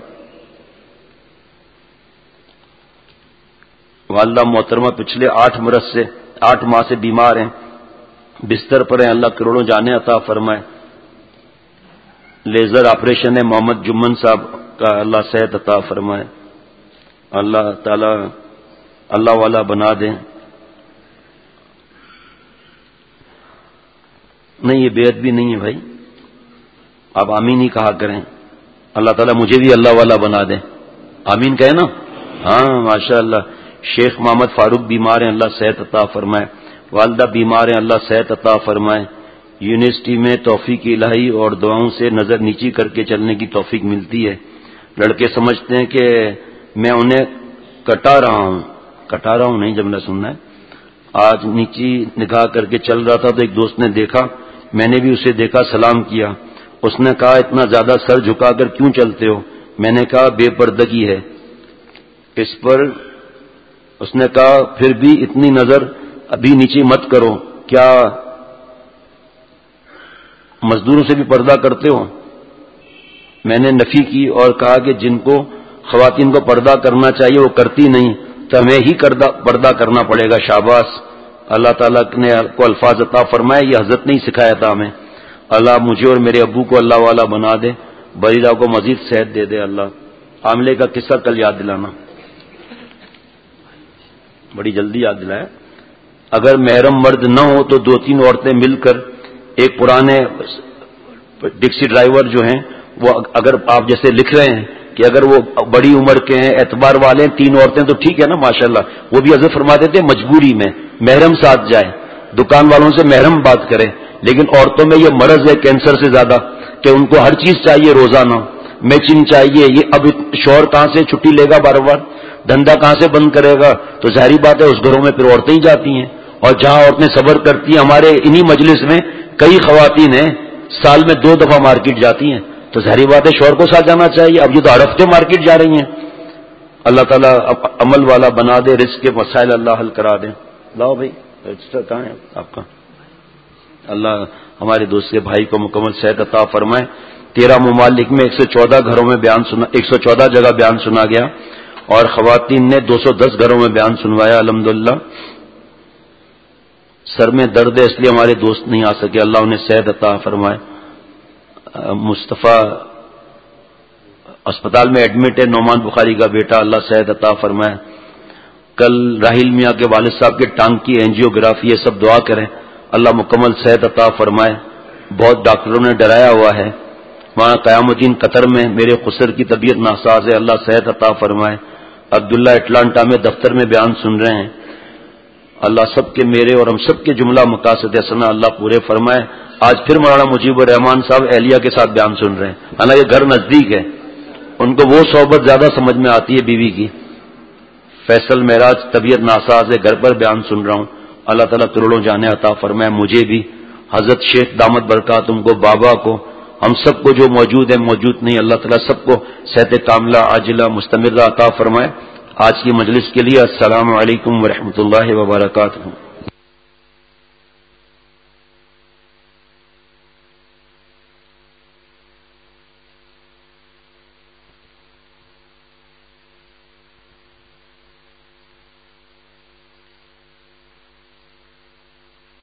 والدہ محترمہ پچھلے 8 ماہ سے بیمار ہیں، بستر پر ہیں، اللہ کروڑوں جانیں عطا فرمائے۔ لیزر آپریشن ہے محمد جمن صاحب کا، اللہ صحت عطا فرمائے، اللہ تعالی اللہ والا بنا دیں۔ نہیں یہ بیعت بھی نہیں ہے بھائی، آپ آمین ہی کہا کریں، اللہ تعالیٰ مجھے بھی اللہ والا بنا دیں، آمین کہیں نا۔ ہاں ماشاء اللہ۔ شیخ محمد فاروق بیمار ہیں، اللہ صحت عطا فرمائے، والدہ بیمار ہیں، اللہ صحت عطا فرمائے، یونیورسٹی میں توفیق الہی اور دعاؤں سے نظر نیچی کر کے چلنے کی توفیق ملتی ہے۔ لڑکے سمجھتے ہیں کہ میں انہیں کٹا رہا ہوں نہیں، جب نہ سننا ہے۔ آج نیچی نگاہ کر کے چل رہا تھا تو ایک دوست نے دیکھا، میں نے بھی اسے دیکھا، سلام کیا، اس نے کہا اتنا زیادہ سر جھکا کر کیوں چلتے ہو؟ میں نے کہا بے پردگی ہے۔ اس پر اس نے کہا پھر بھی اتنی نظر ابھی نیچے مت کرو، کیا مزدوروں سے بھی پردہ کرتے ہو؟ میں نے نفی کی اور کہا کہ جن کو خواتین کو پردہ کرنا چاہیے وہ کرتی نہیں، تو ہمیں ہی پردہ کرنا پڑے گا۔ شاباش، اللہ تعالیٰ نے کو الفاظ عطا فرمائے، یہ حضرت نے ہی سکھایا تھا ہمیں۔ اللہ مجھے اور میرے ابو کو اللہ والا بنا دے، بریدہ کو مزید صحت دے دے اللہ۔ عاملے کا قصہ کل یاد دلانا، بڑی جلدی یاد دلایا۔ اگر محرم مرد نہ ہو تو 2-3 عورتیں مل کر ایک پرانے ٹیکسی ڈرائیور جو ہیں وہ، اگر آپ جیسے لکھ رہے ہیں کہ اگر وہ بڑی عمر کے ہیں، اعتبار والے ہیں، 3 عورتیں تو ٹھیک ہے نا ماشاءاللہ، وہ بھی حضرت فرماتے تھے مجبوری میں محرم ساتھ جائے، دکان والوں سے محرم بات کرے۔ لیکن عورتوں میں یہ مرض ہے کینسر سے زیادہ کہ ان کو ہر چیز چاہیے روزانہ، میچنگ چاہیے، یہ اب شوہر کہاں سے چھٹی لے گا بار بار، دھندا کہاں سے بند کرے گا؟ تو ظاہری بات ہے اس گھروں میں پھر عورتیں ہی جاتی ہیں، اور جہاں عورتیں صبر کرتی ہیں، ہمارے انہی مجلس میں کئی خواتین ہیں سال میں 2 دفعہ مارکیٹ جاتی ہیں، تو ظاہری بات ہے شوہر کو ساتھ جانا چاہیے۔ اب یہ تو ہر ہفتے مارکیٹ جا رہی ہیں۔ اللہ تعالیٰ عمل والا بنا دے، رزق کے مسائل اللہ حل کرا دے۔ لاؤ بھائی رجسٹر کہاں ہے آپ کا؟ اللہ ہمارے دوست کے بھائی کو مکمل صحت عطا فرمائے۔ 13 ممالک میں 114 گھروں میں بیان سنا، 114 جگہ بیان سنا گیا، اور خواتین نے 210 گھروں میں بیان سنوایا الحمدللہ۔ سر میں درد ہے اس لیے ہمارے دوست نہیں آ سکے، اللہ انہیں صحت عطا فرمائے۔ مصطفیٰ اسپتال میں ایڈمٹ ہے، نعمان بخاری کا بیٹا، اللہ صحت عطا فرمائے۔ کل راہیل میاں کے والد صاحب کے ٹانگ کی اینجیوگرافی ہے، سب دعا کریں اللہ مکمل صحت عطا فرمائے۔ بہت ڈاکٹروں نے ڈرایا ہوا ہے، وہاں قیام الدین قطر میں میرے خسر کی طبیعت ناساز ہے، اللہ صحت عطا فرمائے۔ عبداللہ اٹلانٹا میں دفتر میں بیان سن رہے ہیں، اللہ سب کے میرے اور ہم سب کے جملہ مقاصد حسنہ اللہ پورے فرمائے۔ آج پھر مولانا مجیب الرحمان صاحب اہلیہ کے ساتھ بیان سن رہے ہیں، حالانکہ گھر نزدیک ہے، ان کو وہ صحبت زیادہ سمجھ میں آتی ہے بیوی کی۔ فیصل معراج طبیعت ناساز ہے، گھر پر بیان سن رہا ہوں، اللہ تعالیٰ کروڑوں جانے عطا فرمائے مجھے بھی، حضرت شیخ دامت برکاتہم کو، بابا کو، ہم سب کو جو موجود ہے موجود نہیں، اللہ تعالیٰ سب کو صحت کاملہ عاجلہ مستمرہ عطا فرمائے۔ آج کی مجلس کے لیے السلام علیکم ورحمۃ اللہ وبرکاتہ۔